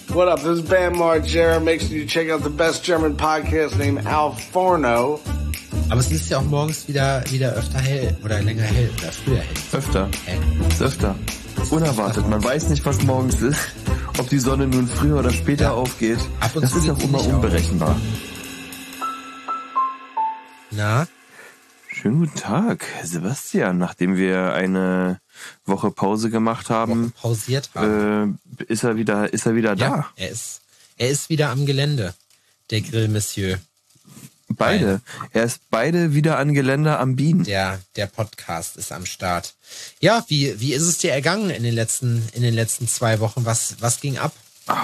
What up? This is Bam Margera. Make sure you check out the best German podcast named Al Forno. Aber es ist ja auch morgens wieder öfter hell oder länger hell oder früher hell. Öfter. Ist öfter. Unerwartet. Man weiß nicht, was morgens ist. Ob die Sonne nun früher oder später aufgeht. Das ist auch immer unberechenbar. Na? Schönen guten Tag, Sebastian. Nachdem wir eine Woche Pause gemacht haben, pausiert haben, ist er wieder da. Ja, er ist wieder am Gelände, der Grillmonsieur. Beide. Er ist beide wieder an Gelände am Bienen. Der Podcast ist am Start. Ja, wie ist es dir ergangen in den letzten 2 Wochen? Was ging ab?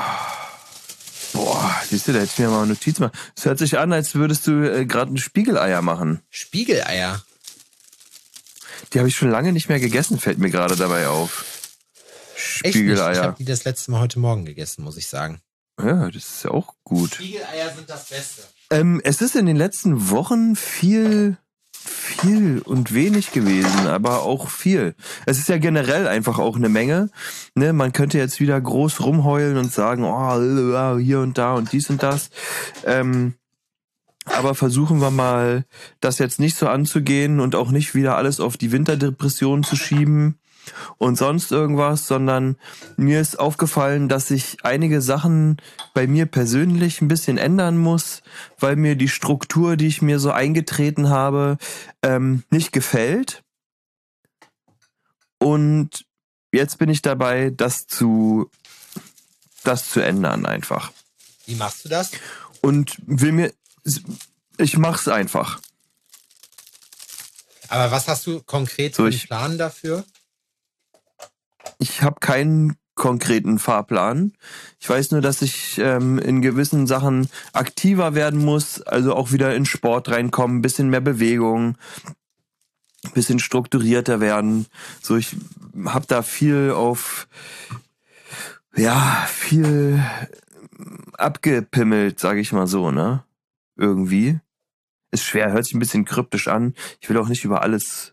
Boah, siehst du, da hätte ich mir mal eine Notiz machen. Es hört sich an, als würdest du gerade ein Spiegeleier machen. Spiegeleier? Die habe ich schon lange nicht mehr gegessen, fällt mir gerade dabei auf. Spiegeleier. Ich habe die das letzte Mal heute Morgen gegessen, muss ich sagen. Ja, das ist ja auch gut. Spiegeleier sind das Beste. Es ist in den letzten Wochen viel und wenig gewesen, aber auch viel. Es ist ja generell einfach auch eine Menge. Ne? Man könnte jetzt wieder groß rumheulen und sagen, oh, hier und da und dies und das. Aber versuchen wir mal, das jetzt nicht so anzugehen und auch nicht wieder alles auf die Winterdepression zu schieben und sonst irgendwas, sondern mir ist aufgefallen, dass sich einige Sachen bei mir persönlich ein bisschen ändern muss, weil mir die Struktur, die ich mir so eingetreten habe, nicht gefällt. Und jetzt bin ich dabei, das zu ändern einfach. Wie machst du das? Und ich mach's einfach. Aber was hast du konkret für einen Plan dafür? Ich habe keinen konkreten Fahrplan. Ich weiß nur, dass ich in gewissen Sachen aktiver werden muss, also auch wieder in Sport reinkommen, ein bisschen mehr Bewegung, ein bisschen strukturierter werden. So, ich habe da viel abgepimmelt, sage ich mal so, ne? Irgendwie. Ist schwer, hört sich ein bisschen kryptisch an. Ich will auch nicht über alles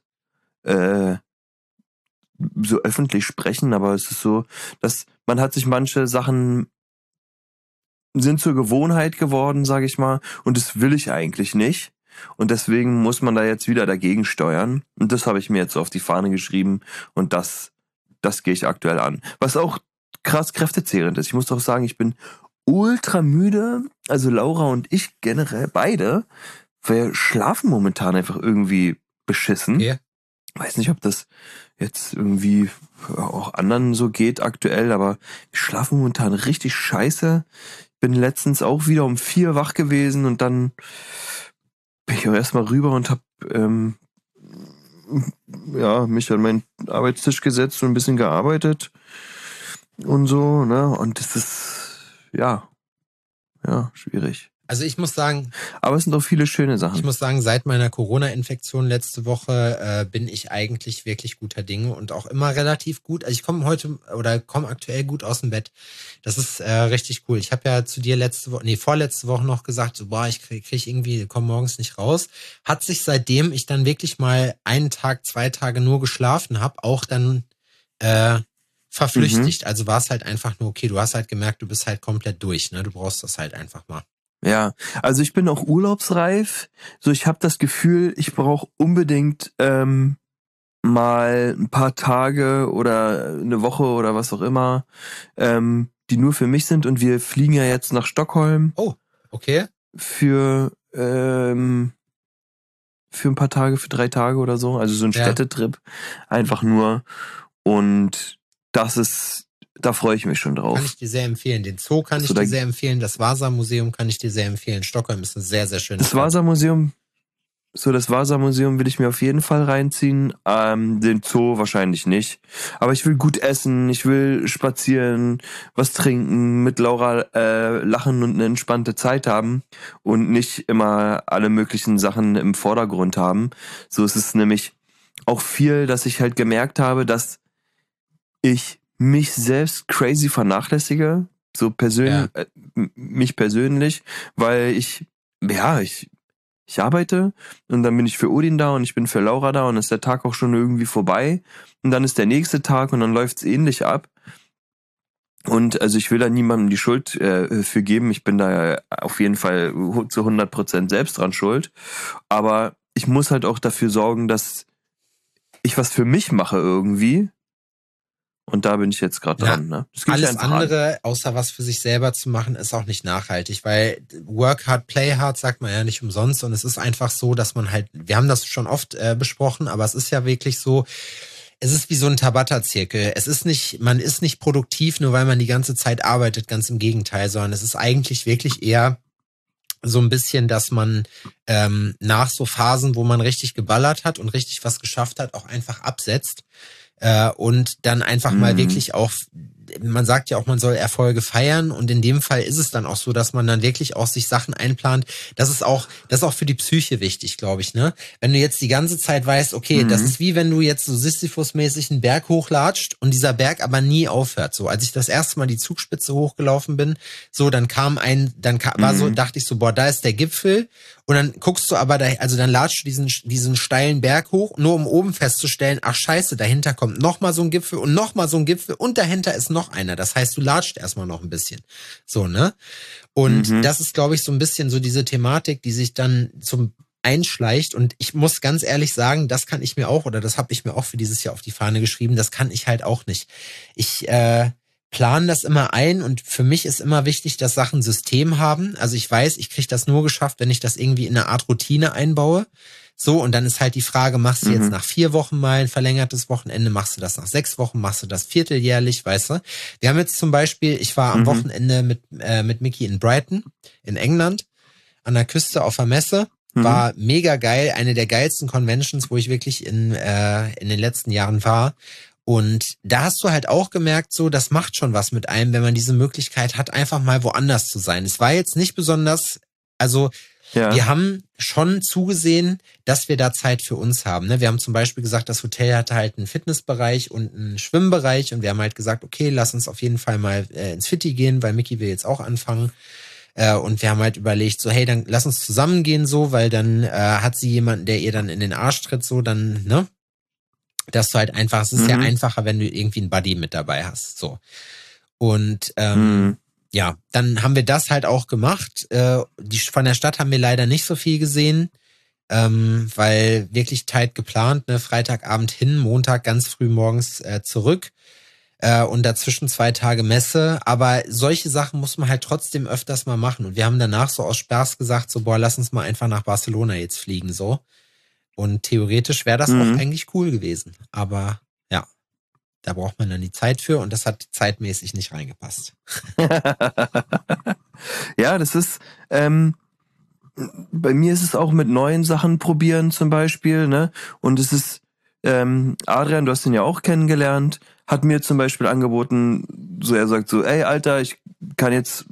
so öffentlich sprechen, aber es ist so, dass man hat sich manche Sachen sind zur Gewohnheit geworden, sage ich mal, und das will ich eigentlich nicht. Und deswegen muss man da jetzt wieder dagegen steuern. Und das habe ich mir jetzt so auf die Fahne geschrieben und das gehe ich aktuell an. Was auch krass kräftezehrend ist. Ich muss doch sagen, ich bin ultra müde. Also Laura und ich generell beide. Wir schlafen momentan einfach irgendwie beschissen. Okay. Weiß nicht, ob das jetzt irgendwie auch anderen so geht aktuell, aber wir schlafen momentan richtig scheiße. Ich bin letztens auch wieder um 4 wach gewesen und dann bin ich auch erstmal rüber und hab mich an meinen Arbeitstisch gesetzt und ein bisschen gearbeitet und so, ne? Und das ist schwierig. Also ich muss sagen... Aber es sind auch viele schöne Sachen. Ich muss sagen, seit meiner Corona-Infektion letzte Woche bin ich eigentlich wirklich guter Dinge und auch immer relativ gut. Also ich komme aktuell gut aus dem Bett. Das ist richtig cool. Ich habe ja zu dir vorletzte Woche noch gesagt, so, ich komme morgens nicht raus. Hat sich seitdem ich dann wirklich mal 1 Tag, 2 Tage nur geschlafen habe, auch dann verflüchtigt. Also war es halt einfach nur, okay, du hast halt gemerkt, du bist halt komplett durch, ne? Du brauchst das halt einfach mal. Ja, also ich bin auch urlaubsreif. So, ich habe das Gefühl, ich brauche unbedingt mal ein paar Tage oder eine Woche oder was auch immer, die nur für mich sind. Und wir fliegen ja jetzt nach Stockholm. Oh, okay. Für ein paar Tage, für 3 Tage oder so. Also so ein Städtetrip. Einfach nur. Und da freue ich mich schon drauf. Kann ich dir sehr empfehlen. Den Zoo kann ich dir sehr empfehlen. Das Vasa-Museum kann ich dir sehr empfehlen. Stockholm ist ein sehr, sehr schönes Das Vasa-Museum will ich mir auf jeden Fall reinziehen. Den Zoo wahrscheinlich nicht. Aber ich will gut essen, ich will spazieren, was trinken, mit Laura lachen und eine entspannte Zeit haben und nicht immer alle möglichen Sachen im Vordergrund haben. So ist es nämlich auch viel, dass ich halt gemerkt habe, dass ich mich selbst crazy vernachlässige, so mich persönlich, weil ich arbeite und dann bin ich für Odin da und ich bin für Laura da und ist der Tag auch schon irgendwie vorbei und dann ist der nächste Tag und dann läuft's ähnlich ab Und also ich will da niemandem die Schuld für geben. Ich bin da auf jeden Fall zu 100% selbst dran schuld. Aber ich muss halt auch dafür sorgen, dass ich was für mich mache irgendwie. Und da bin ich jetzt gerade dran. Ne? Alles andere, außer was für sich selber zu machen, ist auch nicht nachhaltig. Weil work hard, play hard sagt man ja nicht umsonst. Und es ist einfach so, dass man halt, wir haben das schon oft besprochen, aber es ist ja wirklich so, es ist wie so ein Tabata-Zirkel. Man ist nicht produktiv, nur weil man die ganze Zeit arbeitet, ganz im Gegenteil, sondern es ist eigentlich wirklich eher so ein bisschen, dass man nach so Phasen, wo man richtig geballert hat und richtig was geschafft hat, auch einfach absetzt und dann einfach mal wirklich auch, man sagt ja auch, man soll Erfolge feiern und in dem Fall ist es dann auch so, dass man dann wirklich auch sich Sachen einplant. Das ist auch für die Psyche wichtig, glaube ich, ne? Wenn du jetzt die ganze Zeit weißt, okay, das ist wie wenn du jetzt so Sisyphus-mäßig einen Berg hochlatscht und dieser Berg aber nie aufhört. So, als ich das erste Mal die Zugspitze hochgelaufen bin, so, war so, dachte ich so, boah, da ist der Gipfel. Und dann guckst du aber dann latschst du diesen steilen Berg hoch, nur um oben festzustellen, ach scheiße, dahinter kommt nochmal so ein Gipfel und nochmal so ein Gipfel und dahinter ist noch einer. Das heißt, du latscht erstmal noch ein bisschen. So, ne? Und das ist, glaube ich, so ein bisschen so diese Thematik, die sich dann zum einschleicht. Und ich muss ganz ehrlich sagen, das kann ich mir auch, oder das habe ich mir auch für dieses Jahr auf die Fahne geschrieben, das kann ich halt auch nicht. Ich planen das immer ein und für mich ist immer wichtig, dass Sachen System haben. Also ich weiß, ich kriege das nur geschafft, wenn ich das irgendwie in eine Art Routine einbaue. So, und dann ist halt die Frage, machst du jetzt nach 4 Wochen mal ein verlängertes Wochenende, machst du das nach 6 Wochen, machst du das vierteljährlich, weißt du? Wir haben jetzt zum Beispiel, ich war am Wochenende mit Mickey in Brighton, in England, an der Küste auf der Messe. War mega geil, eine der geilsten Conventions, wo ich wirklich in den letzten Jahren war. Und da hast du halt auch gemerkt, so, das macht schon was mit einem, wenn man diese Möglichkeit hat, einfach mal woanders zu sein. Es war jetzt nicht besonders, also wir haben schon zugesehen, dass wir da Zeit für uns haben. Ne? Wir haben zum Beispiel gesagt, das Hotel hatte halt einen Fitnessbereich und einen Schwimmbereich und wir haben halt gesagt, okay, lass uns auf jeden Fall mal ins Fitti gehen, weil Mickey will jetzt auch anfangen. Und wir haben halt überlegt, so, hey, dann lass uns zusammen gehen, so, weil dann hat sie jemanden, der ihr dann in den Arsch tritt, so, dann, ne? Dass du halt einfach, es ist ja einfacher, wenn du irgendwie einen Buddy mit dabei hast, so. Und ja, dann haben wir das halt auch gemacht. Von der Stadt haben wir leider nicht so viel gesehen, weil wirklich tight geplant, ne? Freitagabend hin, Montag ganz früh morgens zurück und dazwischen 2 Tage Messe. Aber solche Sachen muss man halt trotzdem öfters mal machen. Und wir haben danach so aus Spaß gesagt, so, boah, lass uns mal einfach nach Barcelona jetzt fliegen, so. Und theoretisch wäre das auch eigentlich cool gewesen. Aber ja, da braucht man dann die Zeit für und das hat zeitmäßig nicht reingepasst. Ja, das ist, bei mir ist es auch mit neuen Sachen probieren zum Beispiel, ne? Und es ist, Adrian, du hast ihn ja auch kennengelernt, hat mir zum Beispiel angeboten, so er sagt so, ey Alter, ich kann jetzt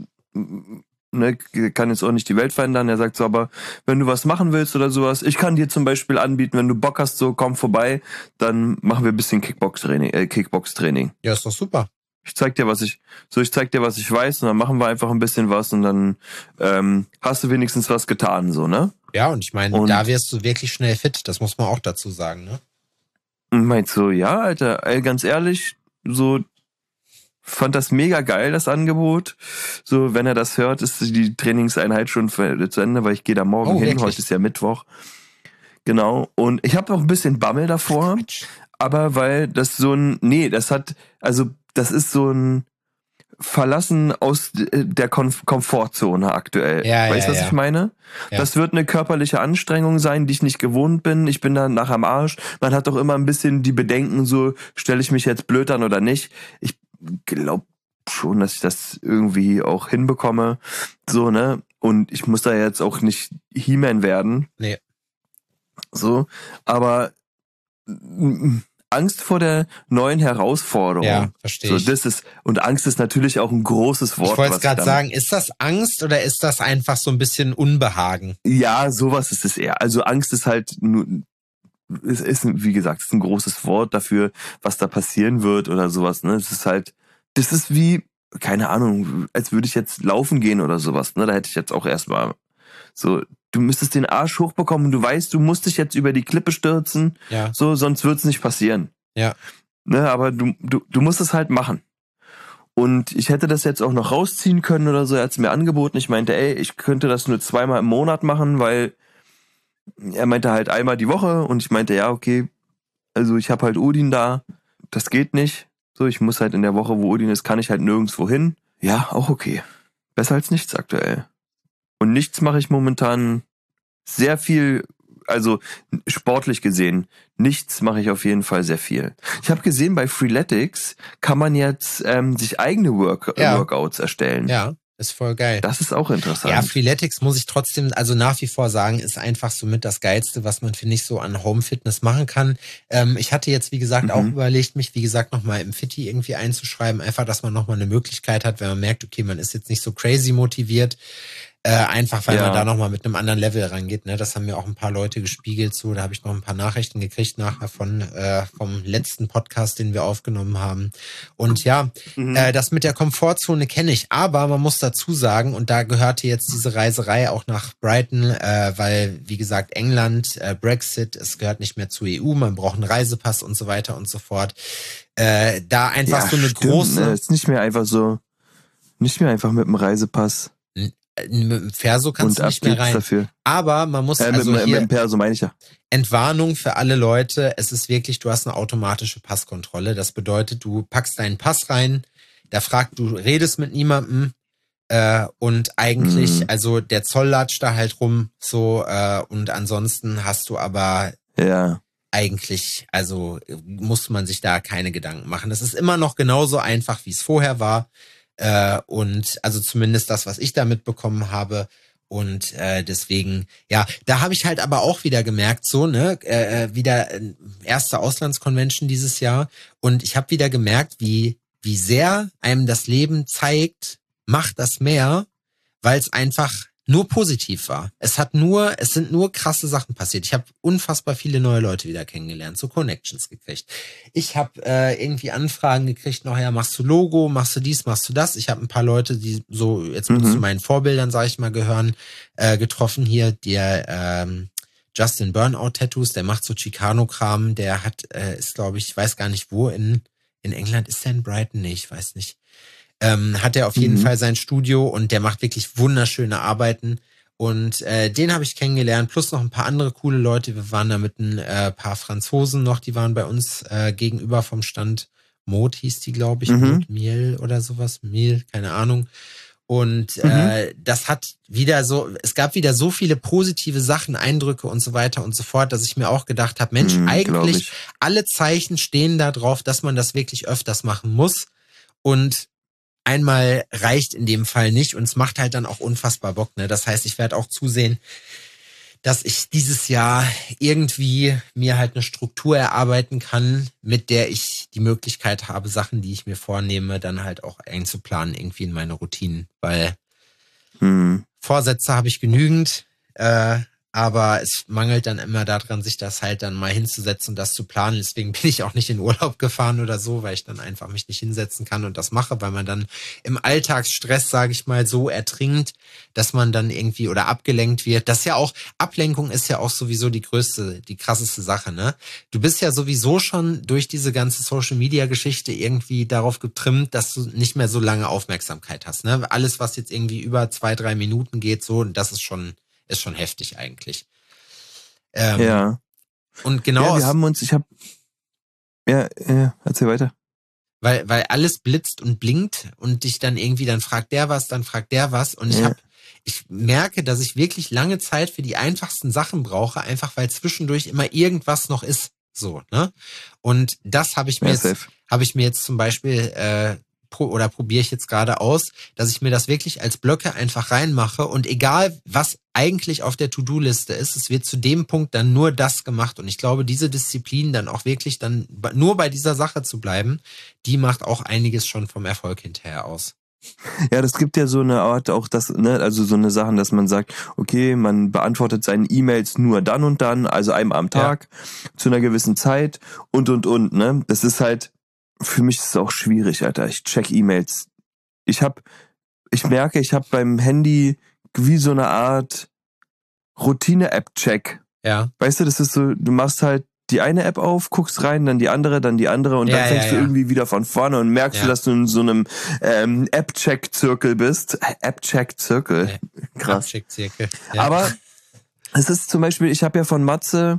auch nicht die Welt verändern. Er sagt so, aber wenn du was machen willst oder sowas, ich kann dir zum Beispiel anbieten, wenn du Bock hast, so komm vorbei, dann machen wir ein bisschen Kickbox-Training. Ja, ist doch super. Ich zeig dir, was ich weiß und dann machen wir einfach ein bisschen was und dann hast du wenigstens was getan, so, ne? Ja, und ich meine, da wirst du wirklich schnell fit, das muss man auch dazu sagen, ne? Und meint so, ja, Alter, ey, ganz ehrlich, so, fand das mega geil, das Angebot. So, wenn er das hört, ist die Trainingseinheit schon zu Ende, weil ich gehe da morgen hin. Wirklich? Heute ist ja Mittwoch. Genau. Und ich habe auch ein bisschen Bammel davor. Aber weil das das ist so ein Verlassen aus der Komfortzone aktuell. Weißt du, was ich meine? Ja. Das wird eine körperliche Anstrengung sein, die ich nicht gewohnt bin. Ich bin dann nachher am Arsch. Man hat doch immer ein bisschen die Bedenken, so, stelle ich mich jetzt blöd an oder nicht? Ich glaube schon, dass ich das irgendwie auch hinbekomme. So, ne? Und ich muss da jetzt auch nicht He-Man werden. Nee. So, aber Angst vor der neuen Herausforderung. Ja, verstehe ich. So, und Angst ist natürlich auch ein großes Wort. Ich wollte es gerade sagen, ist das Angst oder ist das einfach so ein bisschen Unbehagen? Ja, sowas ist es eher. Also Angst ist halt es ist, wie gesagt, es ist ein großes Wort dafür, was da passieren wird oder sowas, ne? Das ist wie, keine Ahnung, als würde ich jetzt laufen gehen oder sowas, ne? Da hätte ich jetzt auch erstmal so, du müsstest den Arsch hochbekommen und du weißt, du musst dich jetzt über die Klippe stürzen, so, sonst wird's nicht passieren. Ja. Ne? Aber du musst es halt machen. Und ich hätte das jetzt auch noch rausziehen können oder so. Er hat es mir angeboten. Ich meinte, ich könnte das nur 2-mal im Monat machen, weil er meinte halt einmal die Woche. Und ich meinte, ja, okay, also ich habe halt Odin da. Das geht nicht. So, ich muss halt in der Woche, wo Odin ist, kann ich halt nirgendwo hin. Ja, auch okay. Besser als nichts aktuell. Und nichts mache ich momentan sehr viel, also sportlich gesehen, nichts mache ich auf jeden Fall sehr viel. Ich habe gesehen, bei Freeletics kann man jetzt sich eigene Workouts erstellen. Ja, ist voll geil. Das ist auch interessant. Ja, Freeletics muss ich trotzdem, also nach wie vor sagen, ist einfach somit das Geilste, was man, finde ich, so an Home Fitness machen kann. Ich hatte jetzt, wie gesagt, auch überlegt, mich, wie gesagt, nochmal im Fitti irgendwie einzuschreiben. Einfach, dass man nochmal eine Möglichkeit hat, wenn man merkt, okay, man ist jetzt nicht so crazy motiviert. Einfach, weil man da nochmal mit einem anderen Level rangeht. Ne? Das haben mir auch ein paar Leute gespiegelt. So, da habe ich noch ein paar Nachrichten gekriegt nachher vom letzten Podcast, den wir aufgenommen haben. Und ja, das mit der Komfortzone kenne ich. Aber man muss dazu sagen, und da gehörte jetzt diese Reiserei auch nach Brighton, weil, wie gesagt, England, Brexit, es gehört nicht mehr zur EU, man braucht einen Reisepass und so weiter und so fort. Da einfach so eine große... Ne? Ist nicht mehr einfach mit dem Reisepass. Mit dem Perso kannst du nicht mehr rein. Dafür. Aber man muss also mit hier dem Perso meine ich ja. Entwarnung für alle Leute. Es ist wirklich, du hast eine automatische Passkontrolle. Das bedeutet, du packst deinen Pass rein, du redest mit niemandem und eigentlich, also der Zoll latscht da halt rum so und ansonsten hast du aber eigentlich, also muss man sich da keine Gedanken machen. Das ist immer noch genauso einfach, wie es vorher war. Und also zumindest das, was ich da mitbekommen habe. Und deswegen, ja, da habe ich halt aber auch wieder gemerkt, so, ne, wieder erste Auslandsconvention dieses Jahr. Und ich habe wieder gemerkt, wie sehr einem das Leben zeigt, macht das mehr, weil es einfach nur positiv war. Es sind nur krasse Sachen passiert. Ich habe unfassbar viele neue Leute wieder kennengelernt, so Connections gekriegt. Ich habe irgendwie Anfragen gekriegt, nachher machst du Logo, machst du dies, machst du das. Ich habe ein paar Leute, die so jetzt zu meinen Vorbildern, sage ich mal, gehören, getroffen hier. Der Justin Burnout Tattoos, der macht so Chicano-Kram, der ist, glaube ich weiß gar nicht wo, in England, ist der in Brighton? Nee, ich weiß nicht. Hat er auf jeden Fall sein Studio und der macht wirklich wunderschöne Arbeiten. Und den habe ich kennengelernt, plus noch ein paar andere coole Leute. Wir waren da mit ein paar Franzosen noch, die waren bei uns gegenüber vom Stand. Maud hieß die, glaube ich, Maud Miel oder sowas. Miel, keine Ahnung. Und das hat wieder es gab wieder so viele positive Sachen, Eindrücke und so weiter und so fort, dass ich mir auch gedacht habe, Mensch, eigentlich alle Zeichen stehen da drauf, dass man das wirklich öfters machen muss. Und einmal reicht in dem Fall nicht und es macht halt dann auch unfassbar Bock, ne? Das heißt, ich werde auch zusehen, dass ich dieses Jahr irgendwie mir halt eine Struktur erarbeiten kann, mit der ich die Möglichkeit habe, Sachen, die ich mir vornehme, dann halt auch einzuplanen, irgendwie in meine Routinen, weil Vorsätze habe ich genügend, aber es mangelt dann immer daran, sich das halt dann mal hinzusetzen und das zu planen. Deswegen bin ich auch nicht in Urlaub gefahren oder so, weil ich dann einfach mich nicht hinsetzen kann und das mache, weil man dann im Alltagsstress, sage ich mal, so ertrinkt, dass man dann irgendwie oder abgelenkt wird. Das ist ja auch, Ablenkung ist ja auch sowieso die krasseste Sache, ne? Du bist ja sowieso schon durch diese ganze Social-Media-Geschichte irgendwie darauf getrimmt, dass du nicht mehr so lange Aufmerksamkeit hast, ne? Alles, was jetzt irgendwie über 2-3 Minuten geht, so, das ist schon heftig eigentlich. Und genau. Ja, erzähl weiter. Weil alles blitzt und blinkt und dich dann irgendwie, dann fragt der was und ich merke, dass ich wirklich lange Zeit für die einfachsten Sachen brauche, einfach weil zwischendurch immer irgendwas noch ist, so, ne? Und das habe ich mir jetzt zum Beispiel probiere ich jetzt gerade aus, dass ich mir das wirklich als Blöcke einfach reinmache und egal, was eigentlich auf der To-Do-Liste ist, es wird zu dem Punkt dann nur das gemacht und ich glaube, diese Disziplin dann auch wirklich dann nur bei dieser Sache zu bleiben, die macht auch einiges schon vom Erfolg hinterher aus. Ja, das gibt ja so eine Art auch das, ne, also so eine Sachen, dass man sagt, okay, man beantwortet seine E-Mails nur dann und dann, also einmal am Tag, zu einer gewissen Zeit und, ne, das ist halt, für mich ist es auch schwierig, Alter. Ich check E-Mails. Ich merke, ich habe beim Handy wie so eine Art Routine-App-Check. Ja. Weißt du, das ist so, du machst halt die eine App auf, guckst rein, dann die andere und dann fängst du irgendwie wieder von vorne und merkst du, dass du in so einem App-Check-Zirkel bist. App-Check-Zirkel. Krass. App-Check-Zirkel. Ja. Aber es ist zum Beispiel, ich habe ja von Matze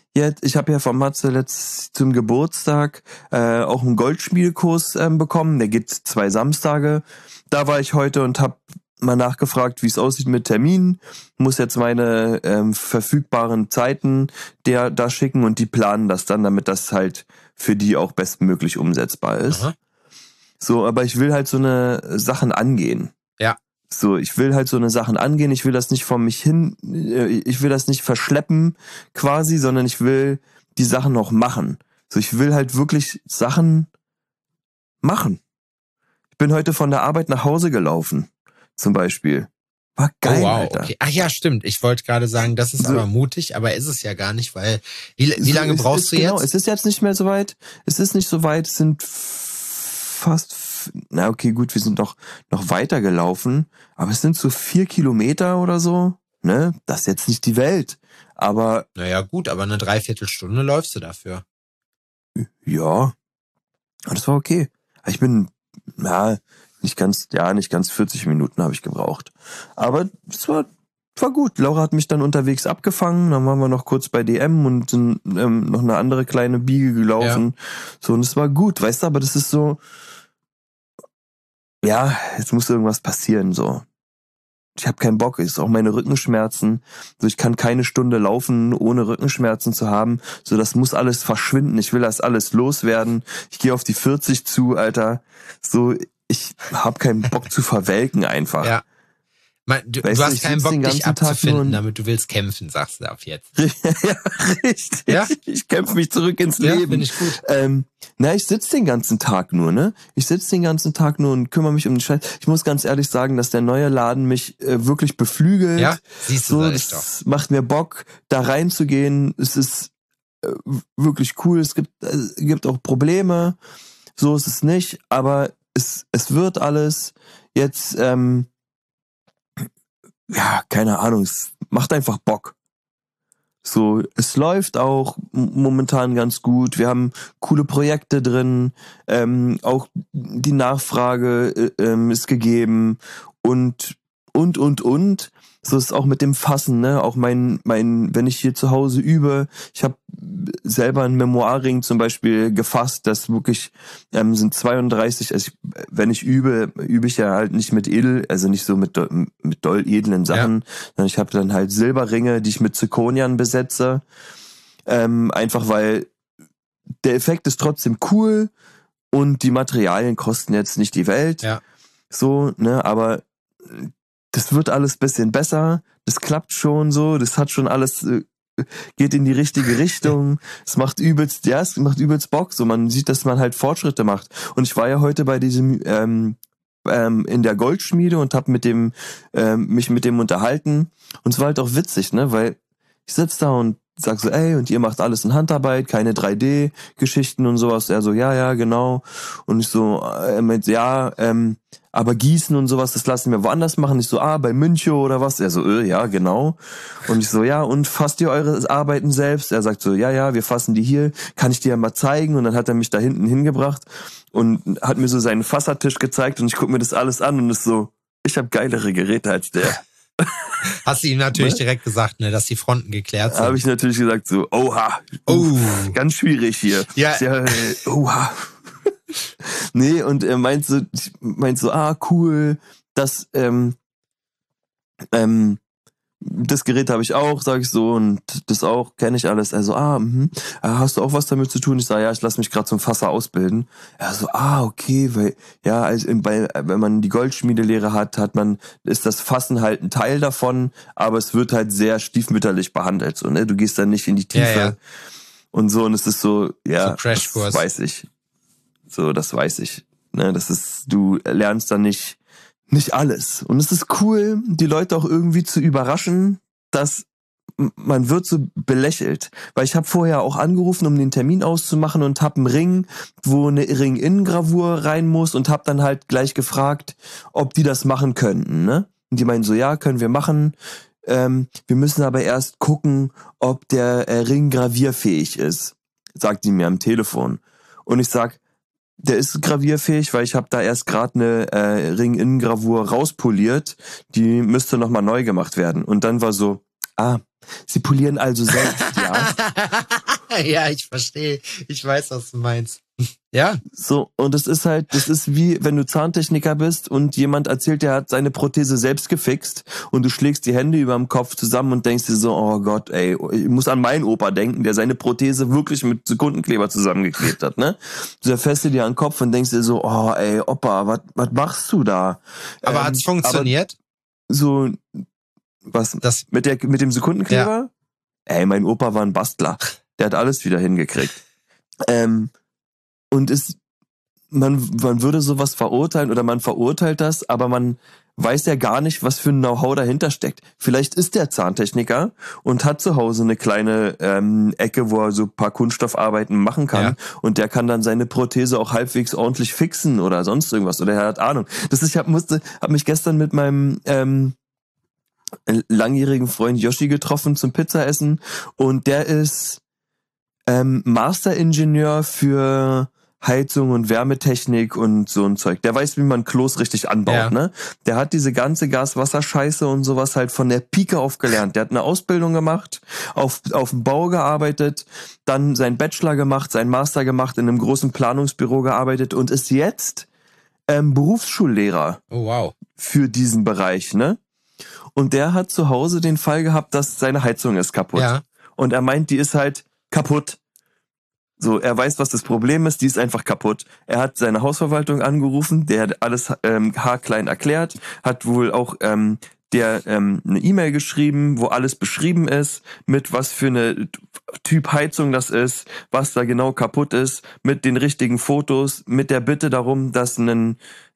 letzt zum Geburtstag auch einen Goldschmiedekurs bekommen. Der geht 2 Samstage. Da war ich heute und habe mal nachgefragt, wie es aussieht mit Terminen. Muss jetzt meine verfügbaren Zeiten da schicken und die planen das dann, damit das halt für die auch bestmöglich umsetzbar ist. Aha. So, aber ich will halt so eine Sachen angehen. Ja. So, ich will halt so eine Sachen angehen. Ich will das nicht vor mich hin, ich will das nicht verschleppen quasi, sondern ich will die Sachen noch machen. So, ich will halt wirklich Sachen machen. Ich bin heute von der Arbeit nach Hause gelaufen. Zum Beispiel. War geil, oh, wow, Alter. Okay. Ach ja, stimmt. Ich wollte gerade sagen, das ist aber mutig, aber ist es ja gar nicht, weil wie lange brauchst du jetzt? Genau, es ist jetzt nicht mehr so weit. Es ist nicht so weit. Es sind fast, na okay, gut, wir sind noch weiter gelaufen, aber es sind so 4 Kilometer oder so. Ne, das ist jetzt nicht die Welt. Aber naja, gut, aber eine Dreiviertelstunde läufst du dafür. Ja, das war okay. Ich bin nicht ganz 40 Minuten habe ich gebraucht. Aber es war gut. Laura hat mich dann unterwegs abgefangen. Dann waren wir noch kurz bei DM und sind noch eine andere kleine Biege gelaufen. Ja. So, und es war gut, weißt du, aber das ist so, ja, jetzt muss irgendwas passieren, so. Ich habe keinen Bock, ist auch meine Rückenschmerzen. So, ich kann keine Stunde laufen, ohne Rückenschmerzen zu haben. So, das muss alles verschwinden. Ich will das alles loswerden. Ich gehe auf die 40 zu, Alter. So, ich habe keinen Bock zu verwelken einfach. Ja. Du hast keinen Bock, dich abzufinden, damit du willst kämpfen, sagst du auf jetzt. Ja, richtig. Ja? Ich kämpfe mich zurück ins Leben. Ja, finde ich gut. Ich sitze den ganzen Tag nur, ne? Ich sitze den ganzen Tag nur und kümmere mich um den Scheiß. Ich muss ganz ehrlich sagen, dass der neue Laden mich wirklich beflügelt. Ja, siehst du, so, das macht mir Bock, da reinzugehen. Es ist wirklich cool. Es gibt auch Probleme. So ist es nicht, aber es wird alles jetzt, keine Ahnung, es macht einfach Bock. So, es läuft auch momentan ganz gut. Wir haben coole Projekte drin, auch die Nachfrage ist gegeben und. So ist es auch mit dem Fassen, ne? Auch wenn ich hier zu Hause übe, ich habe selber einen Memoirring zum Beispiel gefasst, das wirklich sind 32, also wenn ich übe ich ja halt nicht mit nicht so mit doll edlen Sachen, sondern ich habe dann halt Silberringe, die ich mit Zirconian besetze, einfach weil der Effekt ist trotzdem cool und die Materialien kosten jetzt nicht die Welt, so, ne, aber das wird alles bisschen besser, das klappt schon so, das hat schon alles, geht in die richtige Richtung, es macht übelst Bock, so, man sieht, dass man halt Fortschritte macht. Und ich war ja heute bei diesem, in der Goldschmiede und hab mich mit dem unterhalten und es war halt auch witzig, ne, weil ich sitz da und sag so, ey, und ihr macht alles in Handarbeit, keine 3D-Geschichten und sowas. Er so, ja, genau. Und ich so, aber Gießen und sowas, das lassen wir woanders machen. Ich so, bei Münchow oder was? Er so, ja, genau. Und ich so, ja, und fasst ihr eure Arbeiten selbst? Er sagt so, ja, wir fassen die hier. Kann ich dir ja mal zeigen? Und dann hat er mich da hinten hingebracht und hat mir so seinen Fassertisch gezeigt und ich guck mir das alles an und ist so, ich habe geilere Geräte als der. Hast du ihm natürlich direkt gesagt, ne, dass die Fronten geklärt sind. Habe ich natürlich gesagt so, oha, ganz schwierig hier. Ja, oha. Nee, und er meint so, cool, das Gerät habe ich auch, sage ich so, und das auch, kenne ich alles. Also, hast du auch was damit zu tun? Ich sage, ja, ich lasse mich gerade zum Fasser ausbilden. Er so, okay, weil, ja, also wenn man die Goldschmiedelehre hat, ist das Fassen halt ein Teil davon, aber es wird halt sehr stiefmütterlich behandelt, so, ne? Du gehst dann nicht in die Tiefe und so, und es ist so, ja, so Crashkurs. Das weiß ich. So, das weiß ich. Ne, du lernst dann nicht alles. Und es ist cool, die Leute auch irgendwie zu überraschen, dass man wird so belächelt. Weil ich habe vorher auch angerufen, um den Termin auszumachen und habe einen Ring, wo eine Ring-Innen-Gravur rein muss und habe dann halt gleich gefragt, ob die das machen könnten. Ne? Und die meinen so, ja, können wir machen. Wir müssen aber erst gucken, ob der Ring gravierfähig ist. sagt die mir am Telefon. Und ich sag, der ist gravierfähig, weil ich habe da erst gerade eine Ring-Innen-Gravur rauspoliert, die müsste nochmal neu gemacht werden. Und dann war so, Sie polieren also selbst, ja? Ja, ich verstehe. Ich weiß, was du meinst. Ja. So, und das ist wie, wenn du Zahntechniker bist und jemand erzählt, der hat seine Prothese selbst gefixt und du schlägst die Hände über dem Kopf zusammen und denkst dir so, oh Gott, ey, ich muss an meinen Opa denken, der seine Prothese wirklich mit Sekundenkleber zusammengeklebt hat, ne? Du zerfährst dir an den Kopf und denkst dir so, oh ey, Opa, was machst du da? Aber hat's funktioniert? So, was? Das mit dem Sekundenkleber? Ja. Ey, mein Opa war ein Bastler. Der hat alles wieder hingekriegt. Und man würde sowas verurteilen oder man verurteilt das, aber man weiß ja gar nicht, was für ein Know-how dahinter steckt. Vielleicht ist der Zahntechniker und hat zu Hause eine kleine Ecke, wo er so ein paar Kunststoffarbeiten machen kann und der kann dann seine Prothese auch halbwegs ordentlich fixen oder sonst irgendwas oder er hat Ahnung. Ich habe mich gestern mit meinem langjährigen Freund Yoshi getroffen zum Pizzaessen und der ist Master-Ingenieur für Heizung und Wärmetechnik und so ein Zeug. Der weiß, wie man Klos richtig anbaut, ne? Der hat diese ganze Gas-Wasser-Scheiße und sowas halt von der Pike auf gelernt. Der hat eine Ausbildung gemacht, auf dem Bau gearbeitet, dann seinen Bachelor gemacht, seinen Master gemacht, in einem großen Planungsbüro gearbeitet und ist jetzt Berufsschullehrer. Oh, wow. Für diesen Bereich, ne? Und der hat zu Hause den Fall gehabt, dass seine Heizung ist kaputt. Ja. Und er meint, die ist halt kaputt. So, er weiß, was das Problem ist, die ist einfach kaputt. Er hat seine Hausverwaltung angerufen, der hat alles haarklein erklärt, hat wohl auch eine E-Mail geschrieben, wo alles beschrieben ist, mit was für eine Typ Heizung das ist, was da genau kaputt ist, mit den richtigen Fotos, mit der Bitte darum, dass eine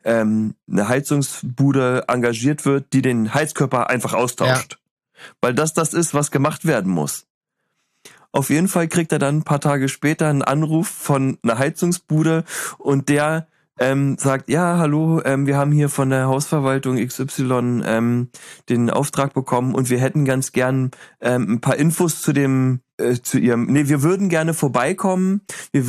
Heizungsbude engagiert wird, die den Heizkörper einfach austauscht. Ja. Weil das ist, was gemacht werden muss. Auf jeden Fall kriegt er dann ein paar Tage später einen Anruf von einer Heizungsbude und der sagt, ja, hallo, wir haben hier von der Hausverwaltung XY den Auftrag bekommen und wir hätten ganz gern ein paar Infos zu ihrem, wir würden gerne vorbeikommen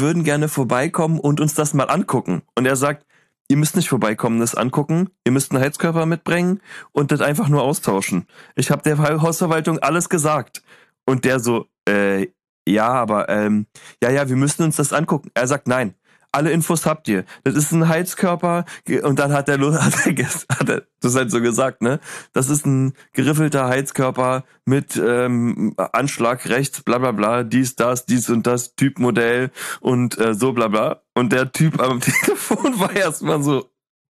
und uns das mal angucken. Und er sagt, ihr müsst nicht vorbeikommen, das angucken, ihr müsst einen Heizkörper mitbringen und das einfach nur austauschen. Ich habe der Hausverwaltung alles gesagt. Und der so, ja, aber wir müssen uns das angucken. Er sagt, nein, alle Infos habt ihr. Das ist ein Heizkörper und dann hat er das halt so gesagt, ne? Das ist ein geriffelter Heizkörper mit Anschlag rechts, bla bla bla, dies und das, Typmodell und so bla bla. Und der Typ am Telefon war erstmal so,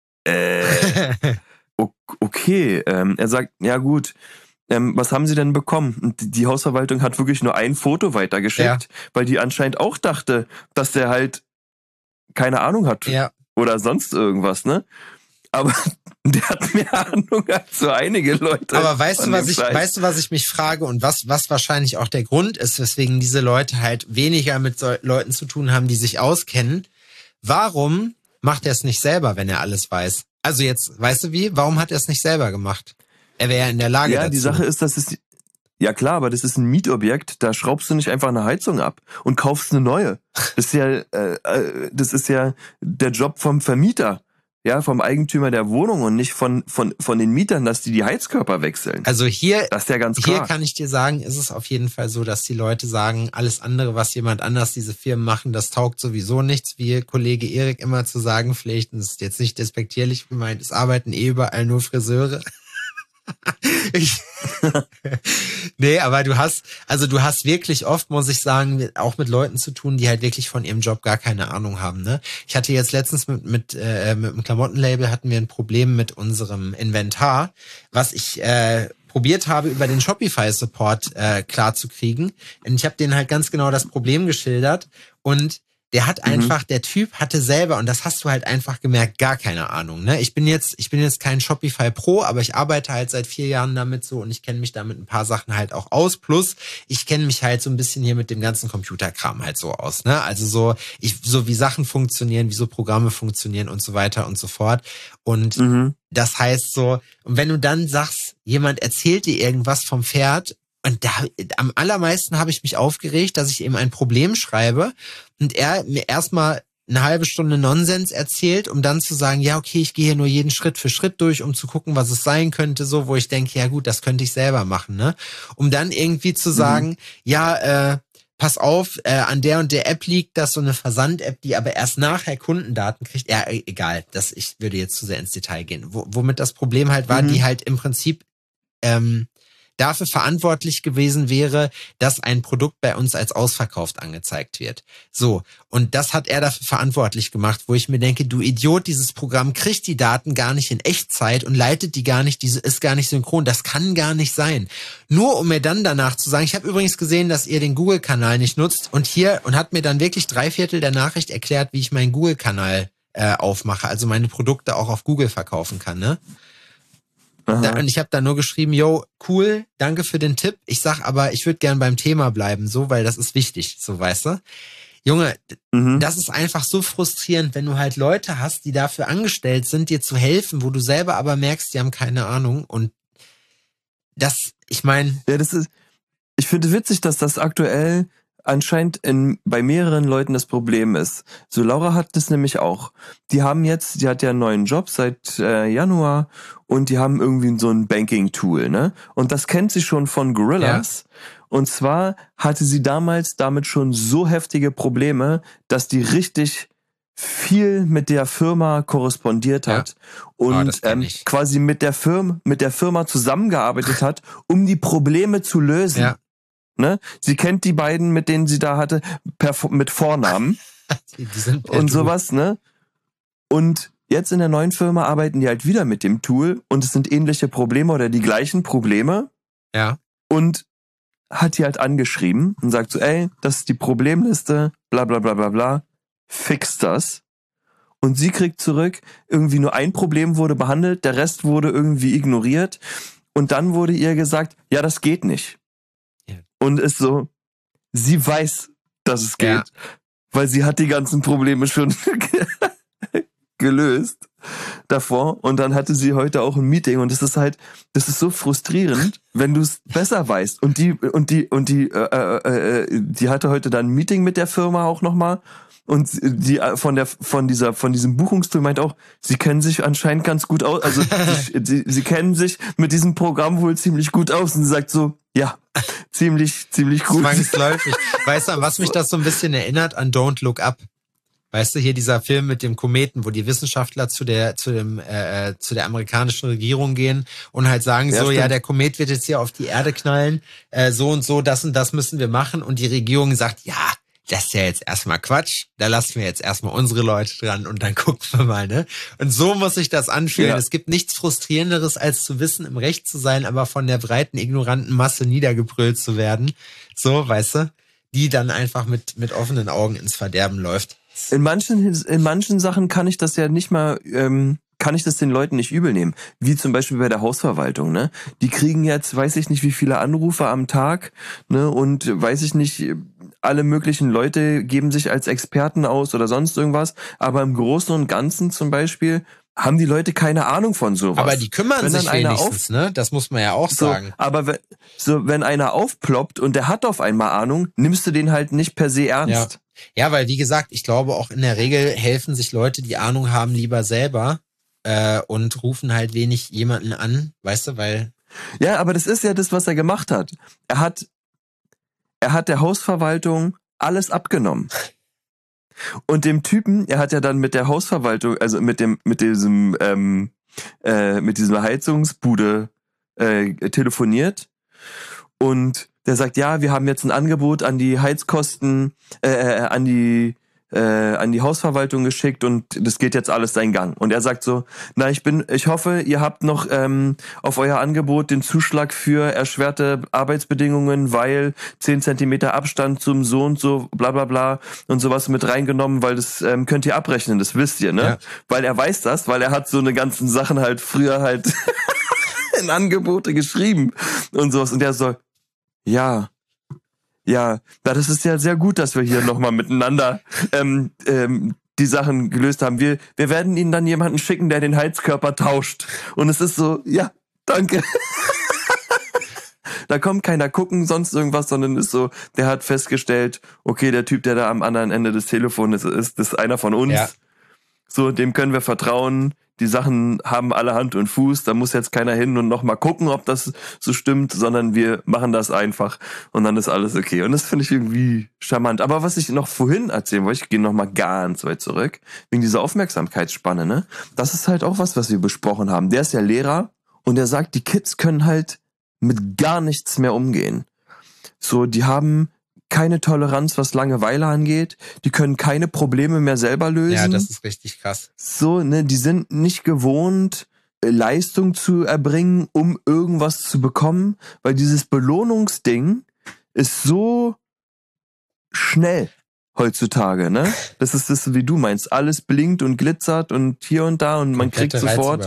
okay. Er sagt, ja gut, was haben Sie denn bekommen? Und die Hausverwaltung hat wirklich nur ein Foto weitergeschickt, weil die anscheinend auch dachte, dass der halt keine Ahnung hat oder sonst irgendwas, ne? Aber der hat mehr Ahnung als so einige Leute. Aber weißt du, was ich mich frage und was wahrscheinlich auch der Grund ist, weswegen diese Leute halt weniger mit Leuten zu tun haben, die sich auskennen? Warum macht er es nicht selber, wenn er alles weiß? Also jetzt, weißt du wie? Warum hat er es nicht selber gemacht? Er wäre ja in der Lage dazu. Ja, die Sache ist, ja klar, aber das ist ein Mietobjekt, da schraubst du nicht einfach eine Heizung ab und kaufst eine neue. Das ist ja der Job vom Vermieter, ja, vom Eigentümer der Wohnung und nicht von den Mietern, dass die Heizkörper wechseln. Also hier, das ist ja ganz klar. Hier kann ich dir sagen, ist es auf jeden Fall so, dass die Leute sagen, alles andere, was jemand anders, diese Firmen machen, das taugt sowieso nichts, wie Kollege Erik immer zu sagen pflegt, und das ist jetzt nicht despektierlich gemeint, es arbeiten überall nur Friseure. Nee, aber du hast wirklich oft, muss ich sagen, auch mit Leuten zu tun, die halt wirklich von ihrem Job gar keine Ahnung haben, ne? Ich hatte jetzt letztens mit einem Klamottenlabel hatten wir ein Problem mit unserem Inventar, was ich probiert habe, über den Shopify-Support klar zu kriegen. Und ich habe denen halt ganz genau das Problem geschildert und der hat einfach, der Typ hatte selber, und das hast du halt einfach gemerkt, gar keine Ahnung, ne? Ich bin jetzt kein Shopify Pro, aber ich arbeite halt seit 4 Jahren damit so und ich kenne mich damit ein paar Sachen halt auch aus. Plus, ich kenne mich halt so ein bisschen hier mit dem ganzen Computerkram halt so aus, ne? Also so wie Sachen funktionieren, wie so Programme funktionieren und so weiter und so fort. Und das heißt so, und wenn du dann sagst, jemand erzählt dir irgendwas vom Pferd, Und am allermeisten habe ich mich aufgeregt, dass ich ihm ein Problem schreibe und er mir erstmal eine halbe Stunde Nonsens erzählt, um dann zu sagen, ja, okay, ich gehe hier nur jeden Schritt für Schritt durch, um zu gucken, was es sein könnte, so, wo ich denke, ja gut, das könnte ich selber machen, ne? Um dann irgendwie zu sagen, pass auf, an der und der App liegt das, so eine Versand-App, die aber erst nachher Kundendaten kriegt. Ja, egal, ich würde jetzt zu sehr ins Detail gehen. Womit das Problem halt war, die halt im Prinzip dafür verantwortlich gewesen wäre, dass ein Produkt bei uns als ausverkauft angezeigt wird. So, und das hat er dafür verantwortlich gemacht, wo ich mir denke, du Idiot, dieses Programm kriegt die Daten gar nicht in Echtzeit und leitet die gar nicht, diese ist gar nicht synchron, das kann gar nicht sein. Nur um mir dann danach zu sagen, ich habe übrigens gesehen, dass ihr den Google-Kanal nicht nutzt und hat mir dann wirklich 3/4 der Nachricht erklärt, wie ich meinen Google-Kanal aufmache, also meine Produkte auch auf Google verkaufen kann, ne? Und ich habe da nur geschrieben, yo, cool, danke für den Tipp. Ich sag aber, ich würde gern beim Thema bleiben, so, weil das ist wichtig, so, weißt du? Junge, das ist einfach so frustrierend, wenn du halt Leute hast, die dafür angestellt sind, dir zu helfen, wo du selber aber merkst, die haben keine Ahnung. Und das, ich meine... Ja, ich finde witzig, dass das aktuell anscheinend bei mehreren Leuten das Problem ist. So, Laura hat das nämlich auch. Die hat ja einen neuen Job seit Januar und die haben irgendwie so ein Banking-Tool, ne? Und das kennt sie schon von Gorillas. Ja. Und zwar hatte sie damals damit schon so heftige Probleme, dass die richtig viel mit der Firma korrespondiert hat und quasi mit der Firma zusammengearbeitet hat, um die Probleme zu lösen. Ja. Ne? Sie kennt die beiden, mit denen sie da hatte, mit Vornamen die sind und sowas, ne? Und jetzt in der neuen Firma arbeiten die halt wieder mit dem Tool und es sind ähnliche Probleme oder die gleichen Probleme. Ja. Und hat die halt angeschrieben und sagt so, ey, das ist die Problemliste, bla bla bla bla bla, fix das. Und sie kriegt zurück, irgendwie nur ein Problem wurde behandelt, der Rest wurde irgendwie ignoriert und dann wurde ihr gesagt, ja, das geht nicht. Und ist so, sie weiß, dass es geht, weil sie hat die ganzen Probleme schon gelöst davor. Und dann hatte sie heute auch ein Meeting und das ist so frustrierend, wenn du es besser weißt. Und die hatte heute dann ein Meeting mit der Firma auch nochmal. Und die von diesem Buchungstool meint auch, sie kennen sich anscheinend ganz gut aus, also sie kennen sich mit diesem Programm wohl ziemlich gut aus und sie sagt so, ja, ziemlich gut. Zwangsläufig. Weißt du, an was mich das so ein bisschen erinnert? An Don't Look Up. Weißt du, hier dieser Film mit dem Kometen, wo die Wissenschaftler zu der amerikanischen Regierung gehen und halt sagen so, ja, der Komet wird jetzt hier auf die Erde knallen, so und so, das und das müssen wir machen und die Regierung sagt, ja, das ist ja jetzt erstmal Quatsch, da lassen wir jetzt erstmal unsere Leute dran und dann gucken wir mal, ne? Und so muss sich das anfühlen. Ja. Es gibt nichts Frustrierenderes, als zu wissen, im Recht zu sein, aber von der breiten, ignoranten Masse niedergebrüllt zu werden. So, weißt du? Die dann einfach mit offenen Augen ins Verderben läuft. In manchen Sachen kann ich das ja nicht mal, kann ich das den Leuten nicht übel nehmen. Wie zum Beispiel bei der Hausverwaltung, ne? Die kriegen jetzt, weiß ich nicht, wie viele Anrufe am Tag, ne? Und weiß ich nicht, alle möglichen Leute geben sich als Experten aus oder sonst irgendwas. Aber im Großen und Ganzen zum Beispiel haben die Leute keine Ahnung von sowas. Aber die kümmern sich wenigstens, ne? Das muss man ja auch sagen. Aber wenn einer aufploppt und der hat auf einmal Ahnung, nimmst du den halt nicht per se ernst. Ja, weil wie gesagt, ich glaube auch in der Regel helfen sich Leute, die Ahnung haben, lieber selber und rufen halt wenig jemanden an, weißt du, weil... Ja, aber das ist ja das, was er gemacht hat. Er hat der Hausverwaltung alles abgenommen. Und dem Typen, er hat ja dann mit der Hausverwaltung, also mit dieser Heizungsbude telefoniert und der sagt, ja, wir haben jetzt ein Angebot an die Heizkosten, an die Hausverwaltung geschickt und das geht jetzt alles seinen Gang. Und er sagt so, na, ich hoffe, ihr habt noch auf euer Angebot den Zuschlag für erschwerte Arbeitsbedingungen, weil 10 Zentimeter Abstand zum so und so, bla bla bla und sowas mit reingenommen, weil das könnt ihr abrechnen, das wisst ihr, ne? Ja. Weil er weiß das, weil er hat so eine ganzen Sachen halt früher halt in Angebote geschrieben und sowas. Und der so, ja, das ist ja sehr gut, dass wir hier nochmal miteinander die Sachen gelöst haben. Wir werden Ihnen dann jemanden schicken, der den Heizkörper tauscht. Und es ist so, ja, danke. Da kommt keiner gucken, sonst irgendwas, sondern ist so, der hat festgestellt, okay, der Typ, der da am anderen Ende des Telefons ist einer von uns. Ja. So, dem können wir vertrauen. Die Sachen haben alle Hand und Fuß. Da muss jetzt keiner hin und nochmal gucken, ob das so stimmt, sondern wir machen das einfach und dann ist alles okay. Und das finde ich irgendwie charmant. Aber was ich noch vorhin erzählen wollte, ich gehe nochmal ganz weit zurück, wegen dieser Aufmerksamkeitsspanne, ne? Das ist halt auch was wir besprochen haben. Der ist ja Lehrer und der sagt, die Kids können halt mit gar nichts mehr umgehen. So, die haben keine Toleranz, was Langeweile angeht. Die können keine Probleme mehr selber lösen. Ja, das ist richtig krass. So, ne, die sind nicht gewohnt, Leistung zu erbringen, um irgendwas zu bekommen, weil dieses Belohnungsding ist so schnell heutzutage, ne? Das ist das, wie du meinst. Alles blinkt und glitzert und hier und da und man kriegt sofort.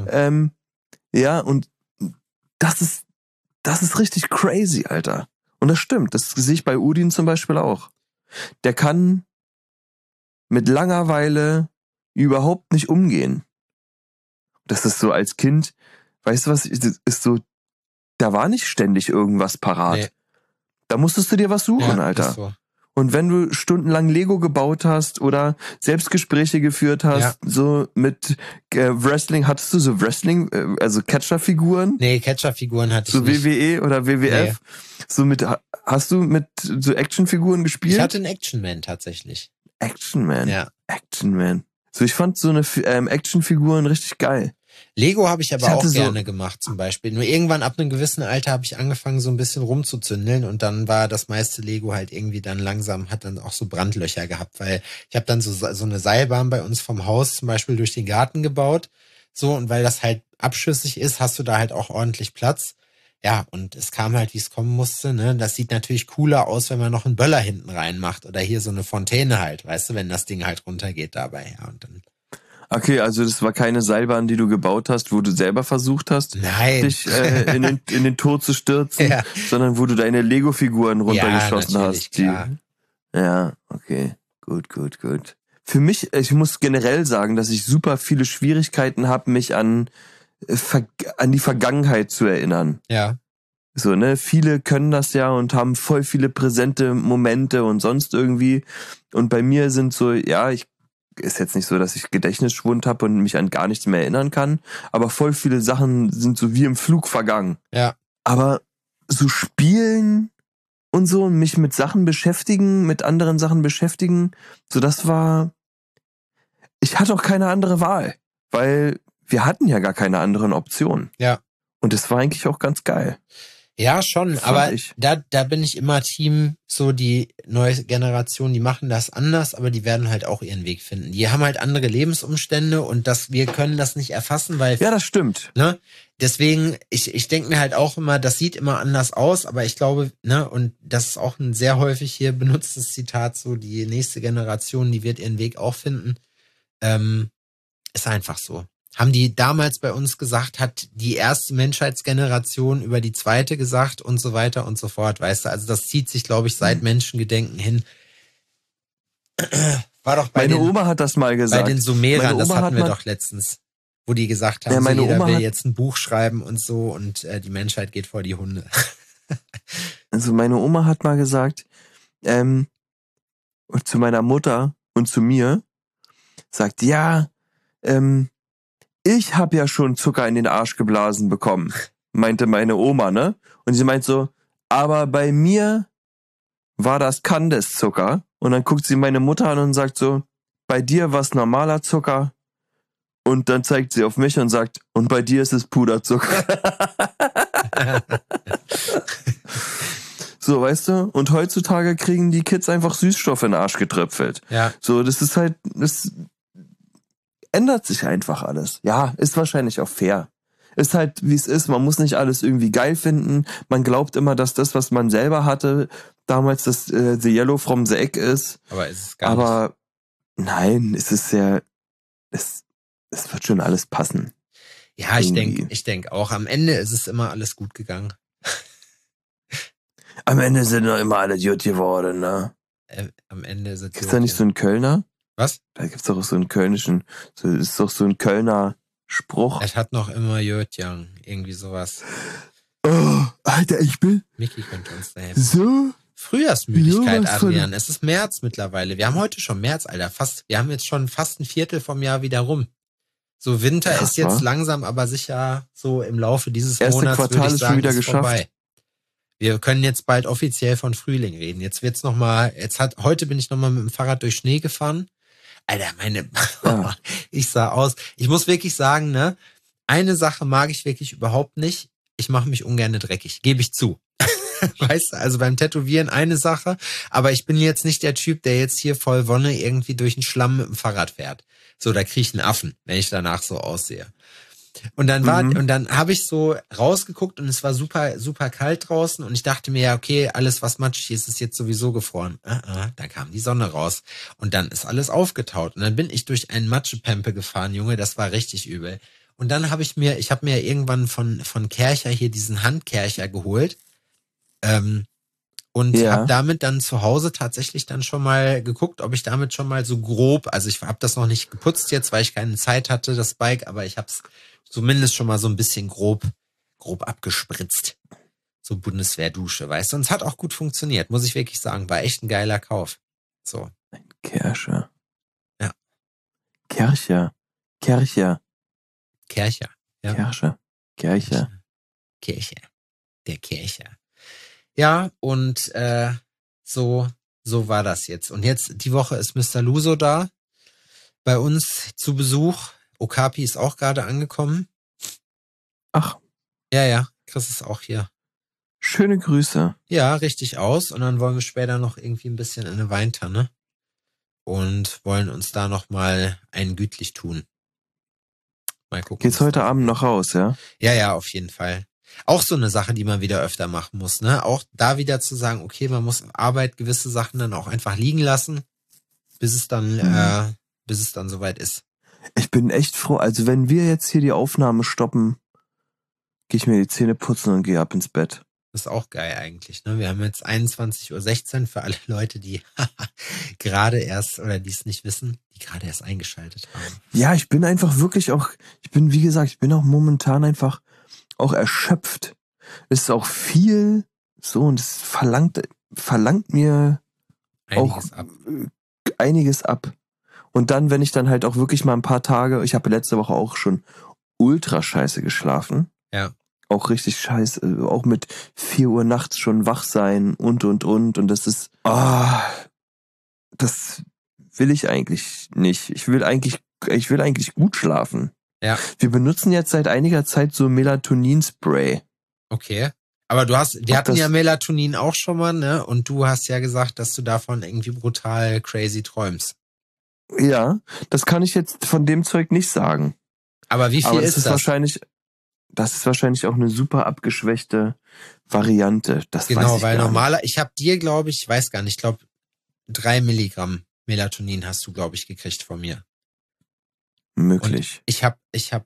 Ja, und das ist richtig crazy, Alter. Und das stimmt, das sehe ich bei Udin zum Beispiel auch. Der kann mit Langeweile überhaupt nicht umgehen. Das ist so als Kind, weißt du was, ist so, da war nicht ständig irgendwas parat. Nee. Da musstest du dir was suchen, ja, Alter. So. Und wenn du stundenlang Lego gebaut hast oder Selbstgespräche geführt hast, so mit Wrestling, hattest du so Wrestling, also Catcher-Figuren? Nee, Catcher-Figuren hatte ich so nicht. So WWE oder WWF? Nee. So hast du mit so Actionfiguren gespielt? Ich hatte einen Action-Man tatsächlich. Action-Man? Ja. Action-Man. So, ich fand so eine Actionfiguren richtig geil. Lego habe ich aber auch gerne gemacht zum Beispiel. Nur irgendwann ab einem gewissen Alter habe ich angefangen so ein bisschen rumzuzündeln und dann war das meiste Lego halt irgendwie dann langsam, hat dann auch so Brandlöcher gehabt, weil ich habe dann so eine Seilbahn bei uns vom Haus zum Beispiel durch den Garten gebaut. So, und weil das halt abschüssig ist, hast du da halt auch ordentlich Platz. Ja, und es kam halt, wie es kommen musste, ne? Das sieht natürlich cooler aus, wenn man noch einen Böller hinten reinmacht oder hier so eine Fontäne halt, weißt du, wenn das Ding halt runtergeht dabei. Ja, und dann. Okay, also das war keine Seilbahn, die du gebaut hast, wo du selber versucht hast, dich in den Tod zu stürzen, sondern wo du deine Lego-Figuren runtergeschossen hast. Ja, okay, gut. Für mich, ich muss generell sagen, dass ich super viele Schwierigkeiten habe, mich an die Vergangenheit zu erinnern. Ja. So, ne, viele können das ja und haben voll viele präsente Momente und sonst irgendwie. Und bei mir sind so, ist jetzt nicht so, dass ich Gedächtnisschwund habe und mich an gar nichts mehr erinnern kann, aber voll viele Sachen sind so wie im Flug vergangen. Ja. Aber so spielen und so und mich mit Sachen beschäftigen, mit anderen Sachen beschäftigen, so ich hatte auch keine andere Wahl, weil wir hatten ja gar keine anderen Optionen. Ja. Und das war eigentlich auch ganz geil. Ja, schon, aber da bin ich immer Team, so die neue Generation, die machen das anders, aber die werden halt auch ihren Weg finden. Die haben halt andere Lebensumstände und wir können das nicht erfassen, weil... Ja, das stimmt. Ne? Deswegen, ich denke mir halt auch immer, das sieht immer anders aus, aber ich glaube, ne, und das ist auch ein sehr häufig hier benutztes Zitat, so die nächste Generation, die wird ihren Weg auch finden. Ist einfach so. Haben die damals bei uns gesagt, hat die erste Menschheitsgeneration über die zweite gesagt und so weiter und so fort, weißt du? Also das zieht sich, glaube ich, seit Menschengedenken hin. War doch meine Oma hat das mal gesagt. Bei den Sumerern, das hatten wir doch letztens, wo die gesagt haben, so jeder will jetzt ein Buch schreiben und so und die Menschheit geht vor die Hunde. Also meine Oma hat mal gesagt, zu meiner Mutter und zu mir, sagt, ich habe ja schon Zucker in den Arsch geblasen bekommen, meinte meine Oma, ne? Und sie meint so, aber bei mir war das Kandiszucker. Und dann guckt sie meine Mutter an und sagt so, bei dir war es normaler Zucker. Und dann zeigt sie auf mich und sagt, und bei dir ist es Puderzucker. So, weißt du? Und heutzutage kriegen die Kids einfach Süßstoff in den Arsch getröpfelt. Ja. So, das ist halt, das ändert sich einfach alles. Ja, ist wahrscheinlich auch fair. Ist halt, wie es ist. Man muss nicht alles irgendwie geil finden. Man glaubt immer, dass das, was man selber hatte, damals das The Yellow from the Egg ist. Aber ist es gar nicht. Aber nein, es ist ja, es wird schon alles passen. Ja, ich denke auch. Am Ende ist es immer alles gut gegangen. Am Ende sind doch immer alle gut geworden, ne? Am Ende ist es Ist da nicht so ein Kölner? Was? Da gibt's doch auch so einen kölnischen, ist doch so ein Kölner Spruch. Es hat noch immer Jötjang, irgendwie sowas. Oh, Alter, ich bin Micky könnte uns da helfen. so... Frühjahrsmüdigkeit, Ja, was von- Adrian. Es ist März mittlerweile. Wir haben heute schon März, Alter. Wir haben jetzt schon fast ein Viertel vom Jahr wieder rum. So Winter Krass, ist jetzt wa? langsam, aber sicher so im Laufe dieses Erste Monats, Quartal würde ich ist schon sagen, wieder ist geschafft. vorbei. Wir können jetzt bald offiziell von Frühling reden. Jetzt wird's nochmal, heute bin ich nochmal mit dem Fahrrad durch Schnee gefahren. Alter, Ja. ich sah aus. Ich muss wirklich sagen, ne, eine Sache mag ich wirklich überhaupt nicht. Ich mache mich ungern dreckig, gebe ich zu. Weißt du, also beim Tätowieren eine Sache, aber ich bin jetzt nicht der Typ, der jetzt hier voll Wonne irgendwie durch den Schlamm mit dem Fahrrad fährt. So, da krieg ich einen Affen, wenn ich danach so aussehe. Und dann habe ich so rausgeguckt und es war super, super kalt draußen und ich dachte mir, ja, okay, alles was matschig ist, ist jetzt sowieso gefroren. Da kam die Sonne raus und dann ist alles aufgetaut und dann bin ich durch einen Matschepempe gefahren, Junge, das war richtig übel. Und dann habe ich mir irgendwann von Kärcher hier diesen Handkärcher geholt. Und Ja. habe damit dann zu Hause tatsächlich dann schon mal geguckt, ob ich damit schon mal so grob, also ich habe das noch nicht geputzt jetzt, weil ich keine Zeit hatte, das Bike, aber ich habe es zumindest schon mal so ein bisschen grob abgespritzt. So Bundeswehrdusche, weißt du? Und es hat auch gut funktioniert, muss ich wirklich sagen. War echt ein geiler Kauf. So. Kirsche. Ja. Kirche. Kärcher. Ja. Kirsche. Kirche. Kirche. Der Kärcher. Ja, und so war das jetzt. Und jetzt, die Woche ist Mr. Luso da. Bei uns zu Besuch. Okapi ist auch gerade angekommen. Ach, Ja, Chris ist auch hier. schöne Grüße. Ja, richtig aus. Und dann wollen wir später noch irgendwie ein bisschen in eine Weintanne. Und wollen uns da nochmal einen gütlich tun. Mal gucken. Geht's heute Abend noch raus, ja? Ja, auf jeden Fall. Auch so eine Sache, die man wieder öfter machen muss, ne? Auch da wieder zu sagen, okay, man muss Arbeit gewisse Sachen dann auch einfach liegen lassen, bis es dann soweit ist. Ich bin echt froh. Also wenn wir jetzt hier die Aufnahme stoppen, gehe ich mir die Zähne putzen und gehe ab ins Bett. Das ist auch geil eigentlich, ne? Wir haben jetzt 21:16 Uhr für alle Leute, die gerade erst, oder die es nicht wissen, die gerade erst eingeschaltet haben. Ja, ich bin einfach wirklich auch, wie gesagt, ich bin auch momentan einfach auch erschöpft. Es ist auch viel so und es verlangt mir Einiges auch ab. einiges ab. Und dann, wenn ich dann halt auch wirklich mal ein paar Tage, ich habe letzte Woche auch schon ultra scheiße geschlafen. Ja. Auch richtig scheiße, auch mit 4 Uhr nachts schon wach sein und. Und das ist, das will ich eigentlich nicht. Ich will eigentlich gut schlafen. Ja. Wir benutzen jetzt seit einiger Zeit so Melatonin-Spray. Okay. Aber wir hatten das- ja Melatonin auch schon mal, ne? Und du hast ja gesagt, dass du davon irgendwie brutal crazy träumst. Ja, das kann ich jetzt von dem Zeug nicht sagen. Aber wie viel Aber das ist das? Das ist wahrscheinlich auch eine super abgeschwächte Variante. Das weiß Genau, ich weil gar normaler, ich habe dir, glaube ich, weiß gar nicht, ich glaube 3 Milligramm Melatonin hast du, glaube ich, gekriegt von mir. nicht. Möglich. Ich habe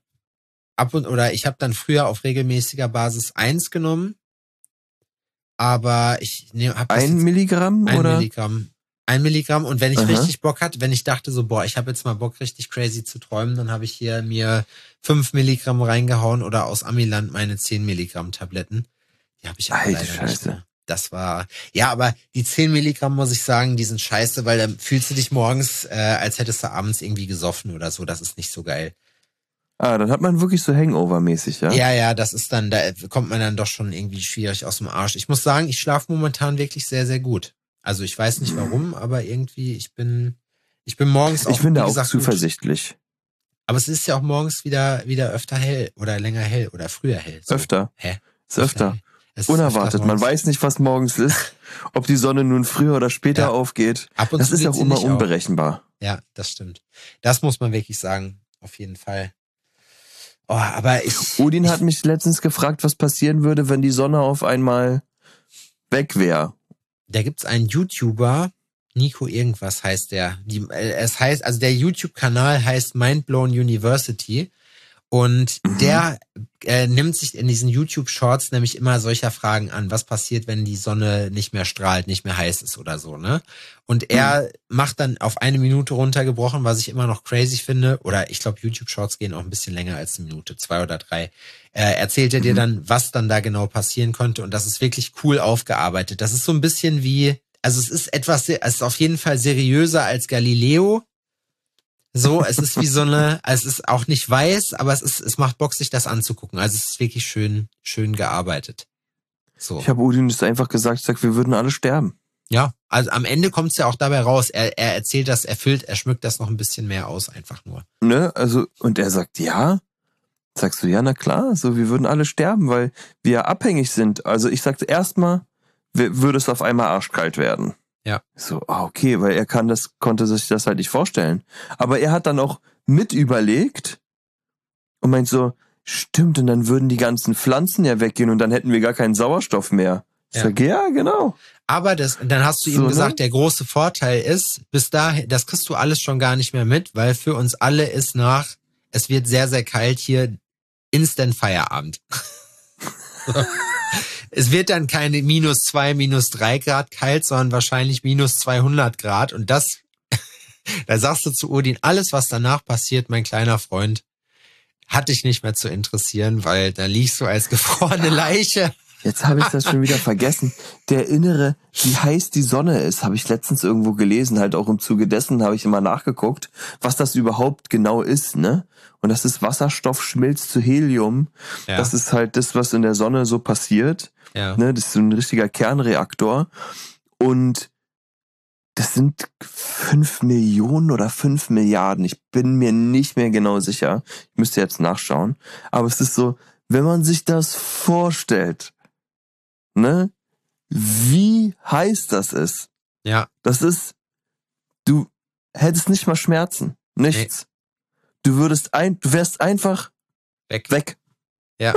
dann früher auf regelmäßiger Basis 1 genommen, aber ich habe 1 Milligramm ein oder? Milligramm. 1 Milligramm und wenn ich Aha. richtig Bock hatte, wenn ich dachte so, ich habe jetzt mal Bock, richtig crazy zu träumen, dann habe ich hier mir 5 Milligramm reingehauen oder aus Amiland meine 10 Milligramm Tabletten. Die habe ich aber Alter leider nicht Scheiße. mehr. Das war, ja, aber die 10 Milligramm, muss ich sagen, die sind scheiße, weil dann fühlst du dich morgens, als hättest du abends irgendwie gesoffen oder so. Das ist nicht so geil. Dann hat man wirklich so Hangover-mäßig, ja? Ja, das ist dann, da kommt man dann doch schon irgendwie schwierig aus dem Arsch. Ich muss sagen, ich schlafe momentan wirklich sehr, sehr gut. Also ich weiß nicht warum, aber irgendwie, ich bin morgens auch, Ich bin wie da auch gesagt, gut. zuversichtlich. Aber es ist ja auch morgens wieder öfter hell oder länger hell oder früher hell. So. Öfter. Hä? Ist öfter. hell. Es ist Unerwartet. öfter Man morgens. weiß nicht, was morgens ist. Ob die Sonne nun früher oder später Ja. aufgeht. Ab und Das zu ist ja geht auch sie immer nicht auf. unberechenbar. Ja, das stimmt. Das muss man wirklich sagen. Auf jeden Fall. Oh, aber Odin hat mich letztens gefragt, was passieren würde, wenn die Sonne auf einmal weg wäre. da gibt's einen YouTuber, Nico irgendwas heißt der. Der YouTube-Kanal heißt Mindblown University. Und der nimmt sich in diesen YouTube-Shorts nämlich immer solcher Fragen an. Was passiert, wenn die Sonne nicht mehr strahlt, nicht mehr heiß ist oder so, ne? Und er macht dann auf 1 Minute runtergebrochen, was ich immer noch crazy finde. Oder ich glaube, YouTube-Shorts gehen auch ein bisschen länger als 1 Minute, 2 oder 3. Erzählt er dir dann, was dann da genau passieren konnte. Und das ist wirklich cool aufgearbeitet. Das ist so ein bisschen wie, also es ist auf jeden Fall seriöser als Galileo. So, es ist wie so eine, es ist auch nicht weiß, aber es macht Bock, sich das anzugucken. Also es ist wirklich schön gearbeitet. So. Ich habe Udin das einfach gesagt, wir würden alle sterben. Ja, also am Ende kommt es ja auch dabei raus. Er erzählt das, er schmückt das noch ein bisschen mehr aus, einfach nur. Ne, also, und er sagt, ja. Sagst du, ja, na klar, so, wir würden alle sterben, weil wir abhängig sind. Also ich sagte erstmal, würde es auf einmal arschkalt werden. Ja. So, okay, weil er konnte sich das halt nicht vorstellen. Aber er hat dann auch mit überlegt und meint so, stimmt, und dann würden die ganzen Pflanzen ja weggehen und dann hätten wir gar keinen Sauerstoff mehr. Ich sag, ja, genau. Aber dann hast du ihm gesagt, der große Vorteil ist, bis dahin, das kriegst du alles schon gar nicht mehr mit, weil für uns alle ist es wird sehr, sehr kalt hier, Instant Feierabend. Es wird dann keine -2, -3 Grad kalt, sondern wahrscheinlich -200 Grad. Und da sagst du zu Odin, alles, was danach passiert, mein kleiner Freund, hat dich nicht mehr zu interessieren, weil da liegst du als gefrorene Leiche. Jetzt habe ich das schon wieder vergessen. Der Innere, wie heiß die Sonne ist, habe ich letztens irgendwo gelesen, halt auch im Zuge dessen habe ich immer nachgeguckt, was das überhaupt genau ist, ne? Und das ist Wasserstoff schmilzt zu Helium. Ja. Das ist halt das, was in der Sonne so passiert. Ja. Ne? Das ist so ein richtiger Kernreaktor. Und das sind 5 Millionen oder 5 Milliarden. Ich bin mir nicht mehr genau sicher. Ich müsste jetzt nachschauen. Aber es ist so, wenn man sich das vorstellt, ne, wie heiß das ist. Ja. Das ist, du hättest nicht mal Schmerzen. Nichts. Nee. Du wärst einfach weg. Ja.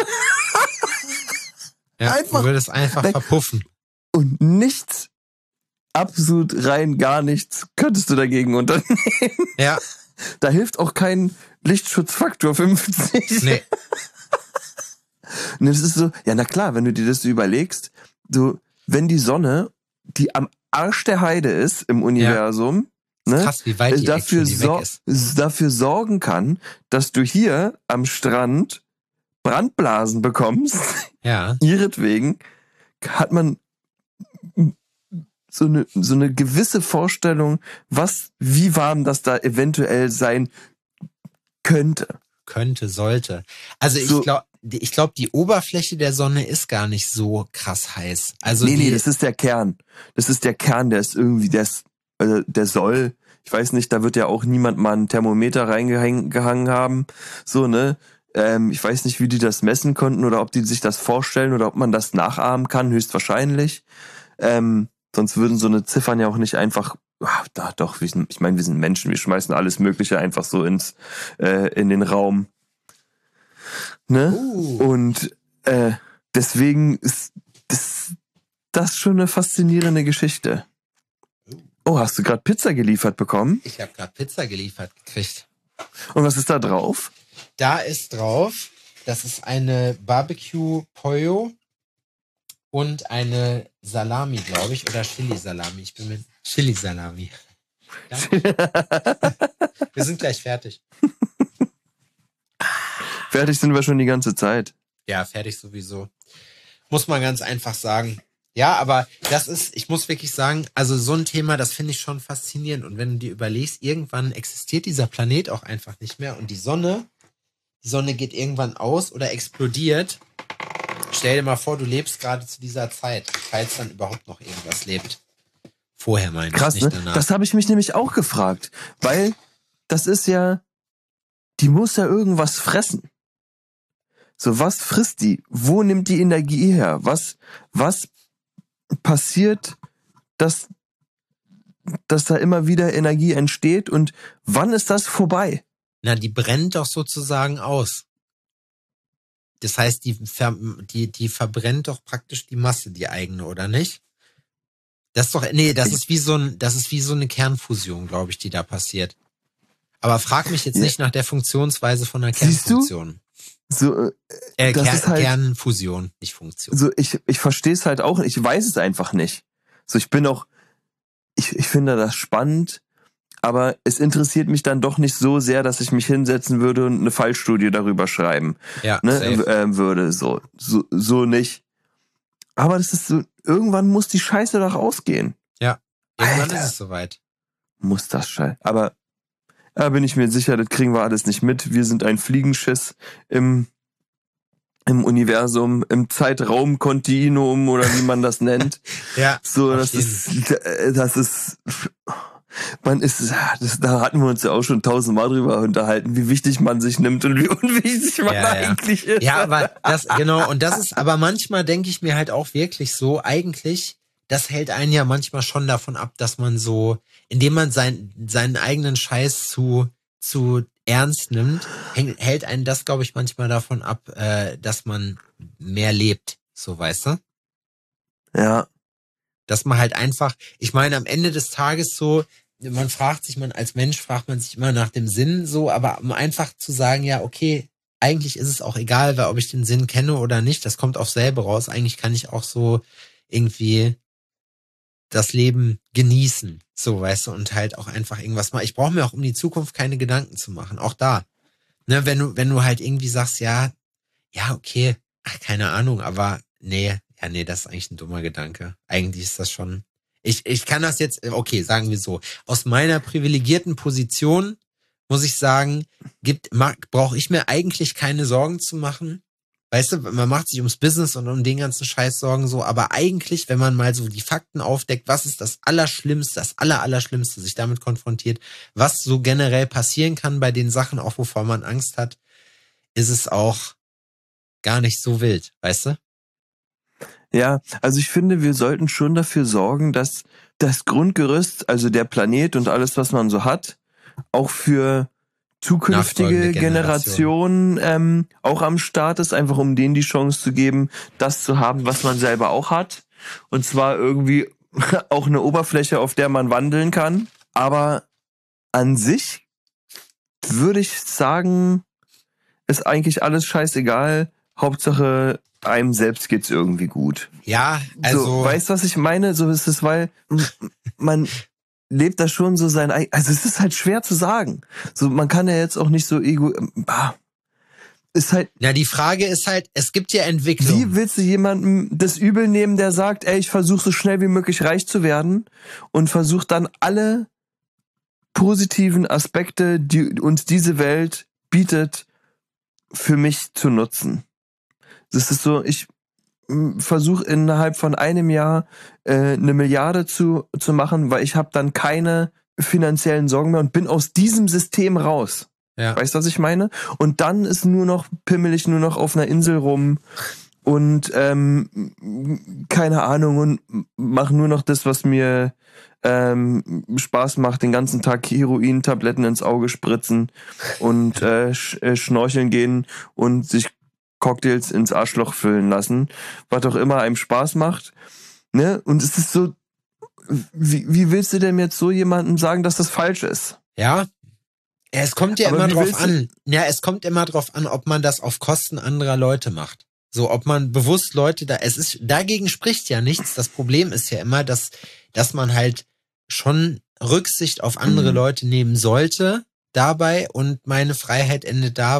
Ja, einfach du würdest einfach weg. Verpuffen. Und nichts, absolut rein gar nichts, könntest du dagegen unternehmen. Ja. Da hilft auch kein Lichtschutzfaktor 50. Nee. Und das ist so, ja, na klar, wenn du dir das so überlegst, wenn die Sonne, die am Arsch der Heide ist im Universum, ne, krass, wie weit die weg ist. Dafür sorgen kann, dass du hier am Strand Brandblasen bekommst, ja. Ihretwegen hat man so eine gewisse Vorstellung, wie warm das da eventuell sein könnte. Sollte. Also ich glaube, die Oberfläche der Sonne ist gar nicht so krass heiß. Also nee, das ist der Kern. Das ist der Kern, der ist irgendwie, der soll, ich weiß nicht, da wird ja auch niemand mal ein Thermometer reingehangen haben, so, ne? Ich weiß nicht, wie die das messen konnten oder ob die sich das vorstellen oder ob man das nachahmen kann, höchstwahrscheinlich. Sonst würden so eine Ziffern ja auch nicht einfach, ich meine, wir sind Menschen, wir schmeißen alles Mögliche einfach so in den Raum. Ne? Und deswegen ist das schon eine faszinierende Geschichte. Oh, hast du gerade Pizza geliefert bekommen? Ich habe gerade Pizza geliefert gekriegt. Und was ist da drauf? Da ist drauf, das ist eine Barbecue Pollo und eine Salami, glaube ich, oder Chili-Salami. Ich bin mit Chili-Salami. Wir sind gleich fertig. Fertig sind wir schon die ganze Zeit. Ja, fertig sowieso. Muss man ganz einfach sagen. Ja, aber ich muss wirklich sagen, also so ein Thema, das finde ich schon faszinierend. Und wenn du dir überlegst, irgendwann existiert dieser Planet auch einfach nicht mehr und die Sonne geht irgendwann aus oder explodiert. Stell dir mal vor, du lebst gerade zu dieser Zeit, falls dann überhaupt noch irgendwas lebt. Vorher meine ich, krass, nicht ne? Danach. Das habe ich mich nämlich auch gefragt, weil das ist ja, die muss ja irgendwas fressen. So, was frisst die? Wo nimmt die Energie her? Was passiert, dass da immer wieder Energie entsteht und wann ist das vorbei? Na, die brennt doch sozusagen aus. Das heißt, die verbrennt doch praktisch die Masse, die eigene, oder nicht? Das ist wie so eine Kernfusion, glaube ich, die da passiert. Aber frag mich jetzt nicht nach der Funktionsweise von einer Kernfusion. So, das ist halt Kernfusion, nicht Funktion. so, ich verstehe es halt auch, ich weiß es einfach nicht. So, ich finde das spannend, aber es interessiert mich dann doch nicht so sehr, dass ich mich hinsetzen würde und eine Fallstudie darüber schreiben, Ja, würde. So nicht. Aber das ist so, irgendwann muss die Scheiße doch ausgehen. Ja, irgendwann Alter. ist es soweit. Muss das Scheiße. Aber da bin ich mir sicher, das kriegen wir alles nicht mit. Wir sind ein Fliegenschiss im Universum, im Zeitraumkontinuum oder wie man das nennt. Ja. So, da hatten wir uns ja auch schon 1000-mal drüber unterhalten, wie wichtig man sich nimmt und wie unwichtig man eigentlich ist. Ja, aber und das ist, aber manchmal denke ich mir halt auch wirklich so, eigentlich, das hält einen ja manchmal schon davon ab, dass man so, indem man seinen eigenen Scheiß zu ernst nimmt, hält einen das, glaube ich, manchmal davon ab, dass man mehr lebt, so, weißt du? Ja. Dass man halt einfach, ich meine, am Ende des Tages so, als Mensch fragt man sich immer nach dem Sinn, so, aber um einfach zu sagen, ja, okay, eigentlich ist es auch egal, ob ich den Sinn kenne oder nicht, das kommt aufs selbe raus. Eigentlich kann ich auch so irgendwie das Leben genießen, so, weißt du, und halt auch einfach irgendwas machen. Ich brauche mir auch um die Zukunft keine Gedanken zu machen, auch da. Ne, wenn du halt irgendwie sagst, ja, okay, keine Ahnung, aber nee, das ist eigentlich ein dummer Gedanke. Eigentlich ist das schon, ich kann das jetzt, okay, sagen wir so, aus meiner privilegierten Position muss ich sagen, brauche ich mir eigentlich keine Sorgen zu machen. Weißt du, man macht sich ums Business und um den ganzen Scheiß Sorgen so, aber eigentlich, wenn man mal so die Fakten aufdeckt, was ist das Allerschlimmste, das Allerschlimmste, sich damit konfrontiert, was so generell passieren kann bei den Sachen, auch wovor man Angst hat, ist es auch gar nicht so wild, weißt du? Ja, also ich finde, wir sollten schon dafür sorgen, dass das Grundgerüst, also der Planet und alles, was man so hat, auch für zukünftige Generationen auch am Start ist, einfach um denen die Chance zu geben, das zu haben, was man selber auch hat. Und zwar irgendwie auch eine Oberfläche, auf der man wandeln kann. Aber an sich würde ich sagen, ist eigentlich alles scheißegal. Hauptsache, einem selbst geht's irgendwie gut. Ja, also. So, weißt du, was ich meine? So ist es, weil man lebt da schon so sein, also es ist halt schwer zu sagen. So, man kann ja jetzt auch nicht so ist halt. Ja, die Frage ist halt, es gibt ja Entwicklung. Wie willst du jemandem das übel nehmen, der sagt, ey, ich versuche so schnell wie möglich reich zu werden und versuche dann alle positiven Aspekte, die uns diese Welt bietet, für mich zu nutzen. Das ist so, ich versuche innerhalb von einem Jahr 1 Milliarde zu machen, weil ich habe dann keine finanziellen Sorgen mehr und bin aus diesem System raus. Ja. Weißt du, was ich meine? Und dann ist pimmel ich nur noch auf einer Insel rum und keine Ahnung und mache nur noch das, was mir Spaß macht, den ganzen Tag Heroin-Tabletten ins Auge spritzen und schnorcheln gehen und sich Cocktails ins Arschloch füllen lassen, was auch immer einem Spaß macht, ne? Und es ist so, wie willst du denn jetzt so jemandem sagen, dass das falsch ist? Ja, es kommt ja immer drauf an. Ja, es kommt immer drauf an, ob man das auf Kosten anderer Leute macht. So, ob man bewusst Leute dagegen spricht ja nichts. Das Problem ist ja immer, dass man halt schon Rücksicht auf andere Leute nehmen sollte dabei und meine Freiheit endet da,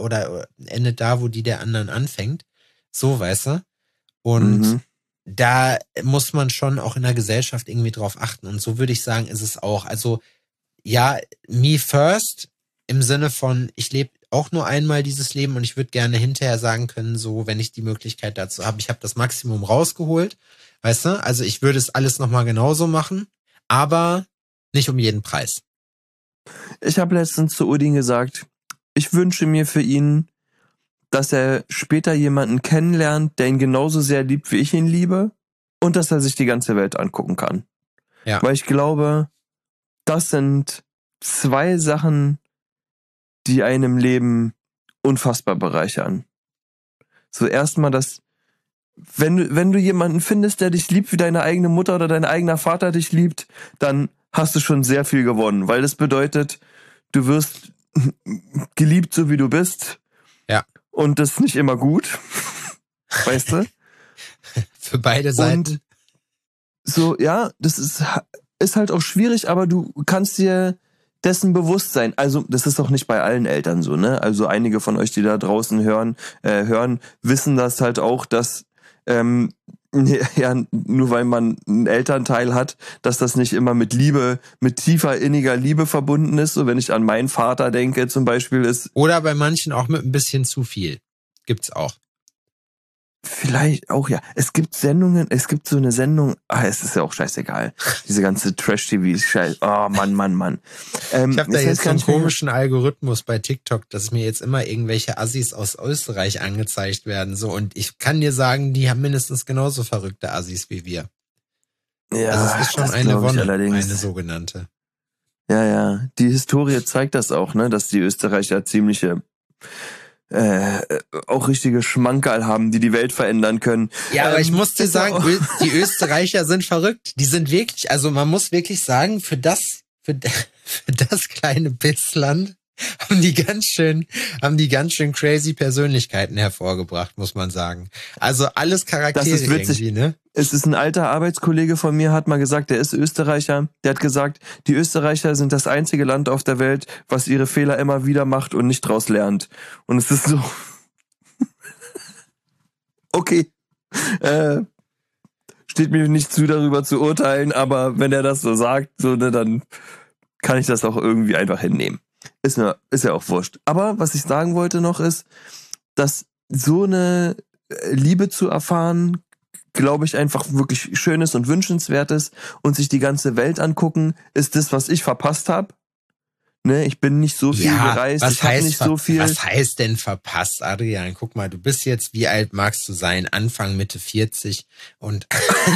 wo die der anderen anfängt. So, weißt du? Und da muss man schon auch in der Gesellschaft irgendwie drauf achten. Und so würde ich sagen, ist es auch. Also, ja, me first im Sinne von, ich lebe auch nur einmal dieses Leben und ich würde gerne hinterher sagen können, so, wenn ich die Möglichkeit dazu habe, ich habe das Maximum rausgeholt, weißt du? Also ich würde es alles nochmal genauso machen, aber nicht um jeden Preis. Ich habe letztens zu Udin gesagt, ich wünsche mir für ihn, dass er später jemanden kennenlernt, der ihn genauso sehr liebt, wie ich ihn liebe und dass er sich die ganze Welt angucken kann. Ja. Weil ich glaube, das sind 2 Sachen, die einem Leben unfassbar bereichern. So erstmal das, wenn du jemanden findest, der dich liebt, wie deine eigene Mutter oder dein eigener Vater dich liebt, dann hast du schon sehr viel gewonnen, weil das bedeutet, du wirst geliebt, so wie du bist. Ja. und das ist nicht immer gut. Weißt du? Für beide Seiten. Und so, ja, das ist halt auch schwierig, aber du kannst dir dessen bewusst sein. Also, das ist auch nicht bei allen Eltern so, ne? Also einige von euch, die da draußen hören, wissen das halt auch, dass ja, nur weil man einen Elternteil hat, dass das nicht immer mit Liebe, mit tiefer inniger Liebe verbunden ist. So, wenn ich an meinen Vater denke, zum Beispiel ist. Oder bei manchen auch mit ein bisschen zu viel. Gibt's auch. Vielleicht auch, ja. Es gibt so eine Sendung, es ist ja auch scheißegal. Diese ganze Trash-TV-Scheiß. Oh, Mann. Ich habe da jetzt so einen komischen Algorithmus bei TikTok, dass mir jetzt immer irgendwelche Assis aus Österreich angezeigt werden. So, und ich kann dir sagen, die haben mindestens genauso verrückte Assis wie wir. Ja, also es ist schon eine Wonne, eine sogenannte. Ja. Die Historie zeigt das auch, ne, dass die Österreicher ziemliche auch richtige Schmankerl haben, die Welt verändern können. Ja, aber ich muss dir sagen, die Österreicher sind verrückt. Die sind wirklich, also man muss wirklich sagen, für das kleine Bissland haben die ganz schön crazy Persönlichkeiten hervorgebracht, muss man sagen. Also alles Charaktere das ist witzig. irgendwie, ne? Es ist ein alter Arbeitskollege von mir, hat mal gesagt, der ist Österreicher, der hat gesagt, die Österreicher sind das einzige Land auf der Welt, was ihre Fehler immer wieder macht und nicht draus lernt. Und es ist so, okay, steht mir nicht zu, darüber zu urteilen, aber wenn er das so sagt, so, ne, dann kann ich das auch irgendwie einfach hinnehmen. Ist ja auch wurscht. Aber was ich sagen wollte noch ist, dass so eine Liebe zu erfahren, glaube ich, einfach wirklich Schönes und Wünschenswertes und sich die ganze Welt angucken, ist das, was ich verpasst habe. Ne, ich bin nicht so viel gereist, ich habe nicht so viel. Was heißt denn verpasst, Adrian? Guck mal, du bist jetzt, wie alt magst du sein? Anfang, Mitte 40 und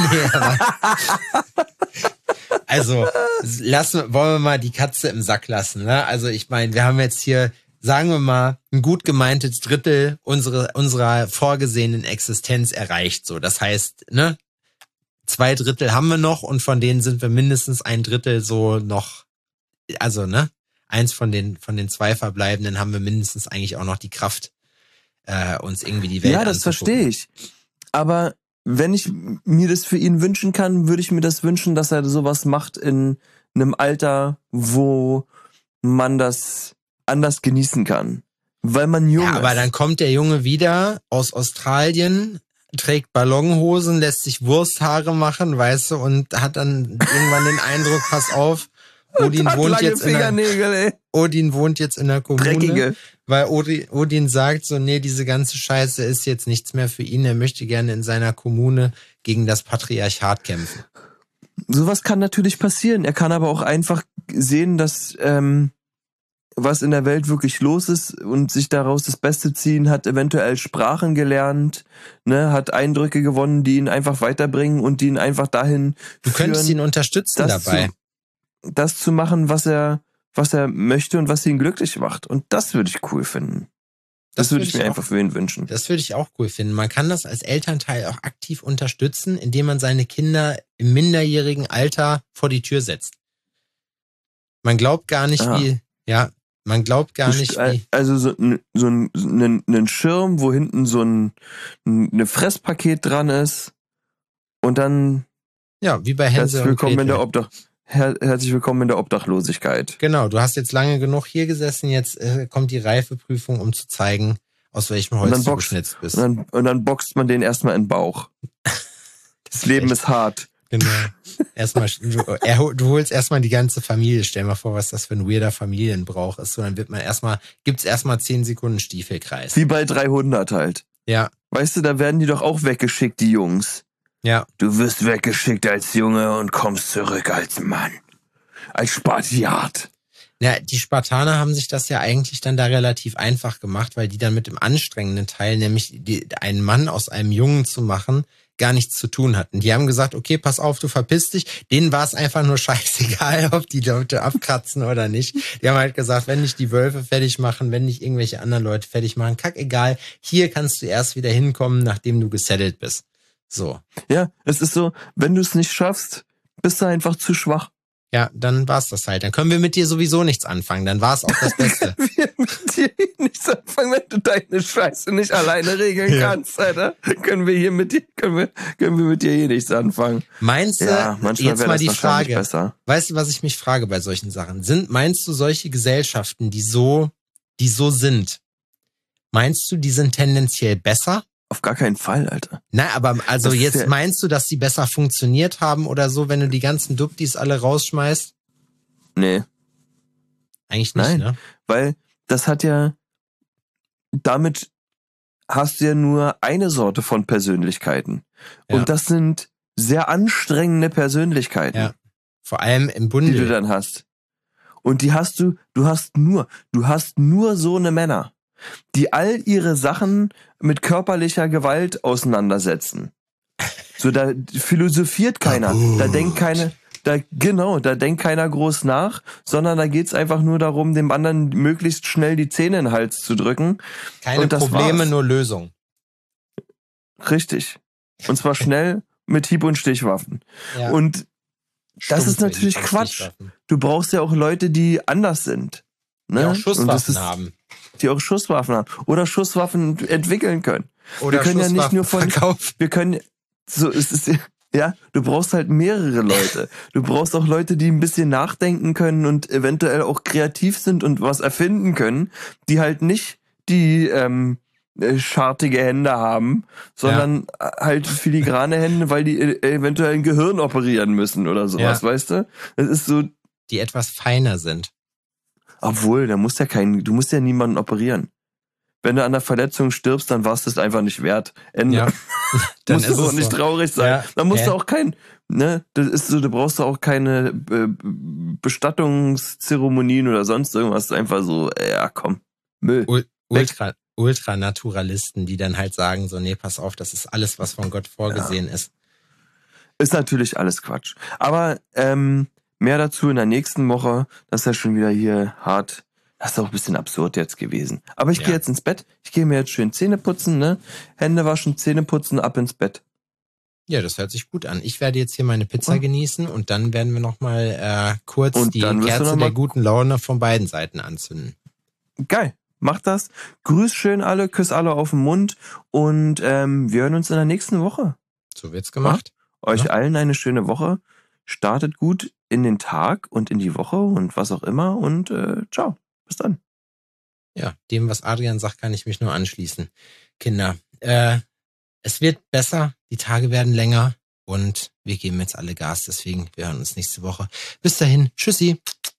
also wollen wir mal die Katze im Sack lassen, ne? Also ich meine, wir haben jetzt hier, sagen wir mal, ein gut gemeintes Drittel unserer vorgesehenen Existenz erreicht. So, das heißt, ne, 2 Drittel haben wir noch und von denen sind wir mindestens 1 Drittel so noch, also ne, eins von den 2 Verbleibenden haben wir mindestens eigentlich auch noch die Kraft, uns irgendwie die Welt anzugucken. Ja, das verstehe ich. Aber wenn ich mir das für ihn wünschen kann, würde ich mir das wünschen, dass er sowas macht in einem Alter, wo man das anders genießen kann. Weil man jung ist. Ja, aber dann kommt der Junge wieder aus Australien, trägt Ballonhosen, lässt sich Wursthaare machen, weißt du, und hat dann irgendwann den Eindruck, pass auf, Odin wohnt jetzt in der Kommune. Dreckige. Weil Odin sagt so, nee, diese ganze Scheiße ist jetzt nichts mehr für ihn. Er möchte gerne in seiner Kommune gegen das Patriarchat kämpfen. Sowas kann natürlich passieren. Er kann aber auch einfach sehen, dass was in der Welt wirklich los ist und sich daraus das Beste ziehen, hat eventuell Sprachen gelernt, ne, hat Eindrücke gewonnen, die ihn einfach weiterbringen und die ihn einfach dahin Du könntest ihn unterstützen dabei. Das zu machen, was er möchte und was ihn glücklich macht. Und das würde ich cool finden. Das würde ich mir einfach für ihn wünschen. Das würde ich auch cool finden. Man kann das als Elternteil auch aktiv unterstützen, indem man seine Kinder im minderjährigen Alter vor die Tür setzt. Man glaubt gar nicht, wie. Also so ein Schirm, wo hinten so ein Fresspaket dran ist und dann. Ja, wie bei Hänsel und Gretel. Herzlich willkommen in der Obdachlosigkeit. Genau, du hast jetzt lange genug hier gesessen, jetzt kommt die Reifeprüfung, um zu zeigen, aus welchem Holz du geschnitzt bist. Und dann boxt man den erstmal in den Bauch. Das Leben ist hart. Genau. Du holst erstmal die ganze Familie. Stell mal vor, was das für ein weirder Familienbrauch ist. So, dann gibt's erstmal 10 Sekunden Stiefelkreis. Wie bei 300 halt. Ja. Weißt du, da werden die doch auch weggeschickt, die Jungs. Ja. Du wirst weggeschickt als Junge und kommst zurück als Mann. Als Spartiat. Ja, die Spartaner haben sich das ja eigentlich dann da relativ einfach gemacht, weil die dann mit dem anstrengenden Teil, nämlich einen Mann aus einem Jungen zu machen, gar nichts zu tun hatten. Die haben gesagt, okay, pass auf, du verpisst dich. Denen war es einfach nur scheißegal, ob die Leute abkratzen oder nicht. Die haben halt gesagt, wenn nicht die Wölfe fertig machen, wenn nicht irgendwelche anderen Leute fertig machen, kackegal. Hier kannst du erst wieder hinkommen, nachdem du gesettelt bist. So. Ja, es ist so, wenn du es nicht schaffst, bist du einfach zu schwach. Ja, dann war's das halt. Dann können wir mit dir sowieso nichts anfangen. Dann war's auch das Beste. Wir mit dir nichts anfangen, wenn du deine Scheiße nicht alleine regeln kannst, Alter. Können wir mit dir hier nichts anfangen. Meinst du, Ja, manchmal jetzt wäre mal das die wahrscheinlich Frage, besser. weißt du, was ich mich frage bei solchen Sachen? Meinst du solche Gesellschaften, die so sind, meinst du, die sind tendenziell besser? Auf gar keinen Fall, Alter. Na, aber also Das ist jetzt ja- meinst du, dass die besser funktioniert haben oder so, wenn du die ganzen Duptis alle rausschmeißt? Nee, Eigentlich nicht, Nein. ne? weil das hat ja, damit hast du ja nur eine Sorte von Persönlichkeiten. Ja. Und das sind sehr anstrengende Persönlichkeiten, Ja. Vor allem im die Bunde. du dann hast. Und die hast du hast nur so eine Männer, die all ihre Sachen mit körperlicher Gewalt auseinandersetzen. So, da philosophiert keiner, da denkt keiner groß nach, sondern da geht's einfach nur darum, dem anderen möglichst schnell die Zähne in den Hals zu drücken. Keine und das Probleme, war's. nur Lösungen. Richtig. Und zwar schnell mit Hieb- und Stichwaffen. Ja. Und das ist Stumpfe natürlich Hieb- und Quatsch. Stichwaffen. Du brauchst ja auch Leute, die anders sind. Ne? Die auch Und das Schusswaffen ist, haben. Die auch Schusswaffen haben. Oder Schusswaffen entwickeln können. Oder wir können ja nicht nur von, verkaufen. wir können, so ist es, ja, du brauchst halt mehrere Leute. Du brauchst auch Leute, die ein bisschen nachdenken können und eventuell auch kreativ sind und was erfinden können, die halt nicht die, schartige Hände haben, sondern halt filigrane Hände, weil die eventuell ein Gehirn operieren müssen oder sowas, Ja. weißt du? Das ist so, Die etwas feiner sind. obwohl, du musst ja niemanden operieren. Wenn du an der Verletzung stirbst, dann war es das einfach nicht wert. Ende. Ja. Dann Musst ist du auch es nicht so. traurig sein. Ja. Dann musst Hä? du auch das ist so, du brauchst auch keine Bestattungszeremonien oder sonst irgendwas. Einfach so, ja komm, Müll. Ultranaturalisten, die dann halt sagen, so, nee, pass auf, das ist alles, was von Gott vorgesehen ist. Ist natürlich alles Quatsch. Aber mehr dazu in der nächsten Woche. Das ist ja schon wieder hier hart. Das ist auch ein bisschen absurd jetzt gewesen. Aber ich Ja. gehe jetzt ins Bett. Ich gehe mir jetzt schön Zähne putzen, ne? Hände waschen, Zähne putzen, ab ins Bett. Ja, das hört sich gut an. Ich werde jetzt hier meine Pizza genießen und dann werden wir nochmal kurz Und die dann wirst du Kerze noch mal- der guten Laune von beiden Seiten anzünden. Geil. Macht das. Grüß schön alle, küss alle auf den Mund und wir hören uns in der nächsten Woche. So wird's gemacht. Euch Ja. allen eine schöne Woche. Startet gut in den Tag und in die Woche und was auch immer und ciao. Bis dann. Ja, dem, was Adrian sagt, kann ich mich nur anschließen. Kinder, es wird besser, die Tage werden länger und wir geben jetzt alle Gas, deswegen wir hören uns nächste Woche. Bis dahin, tschüssi.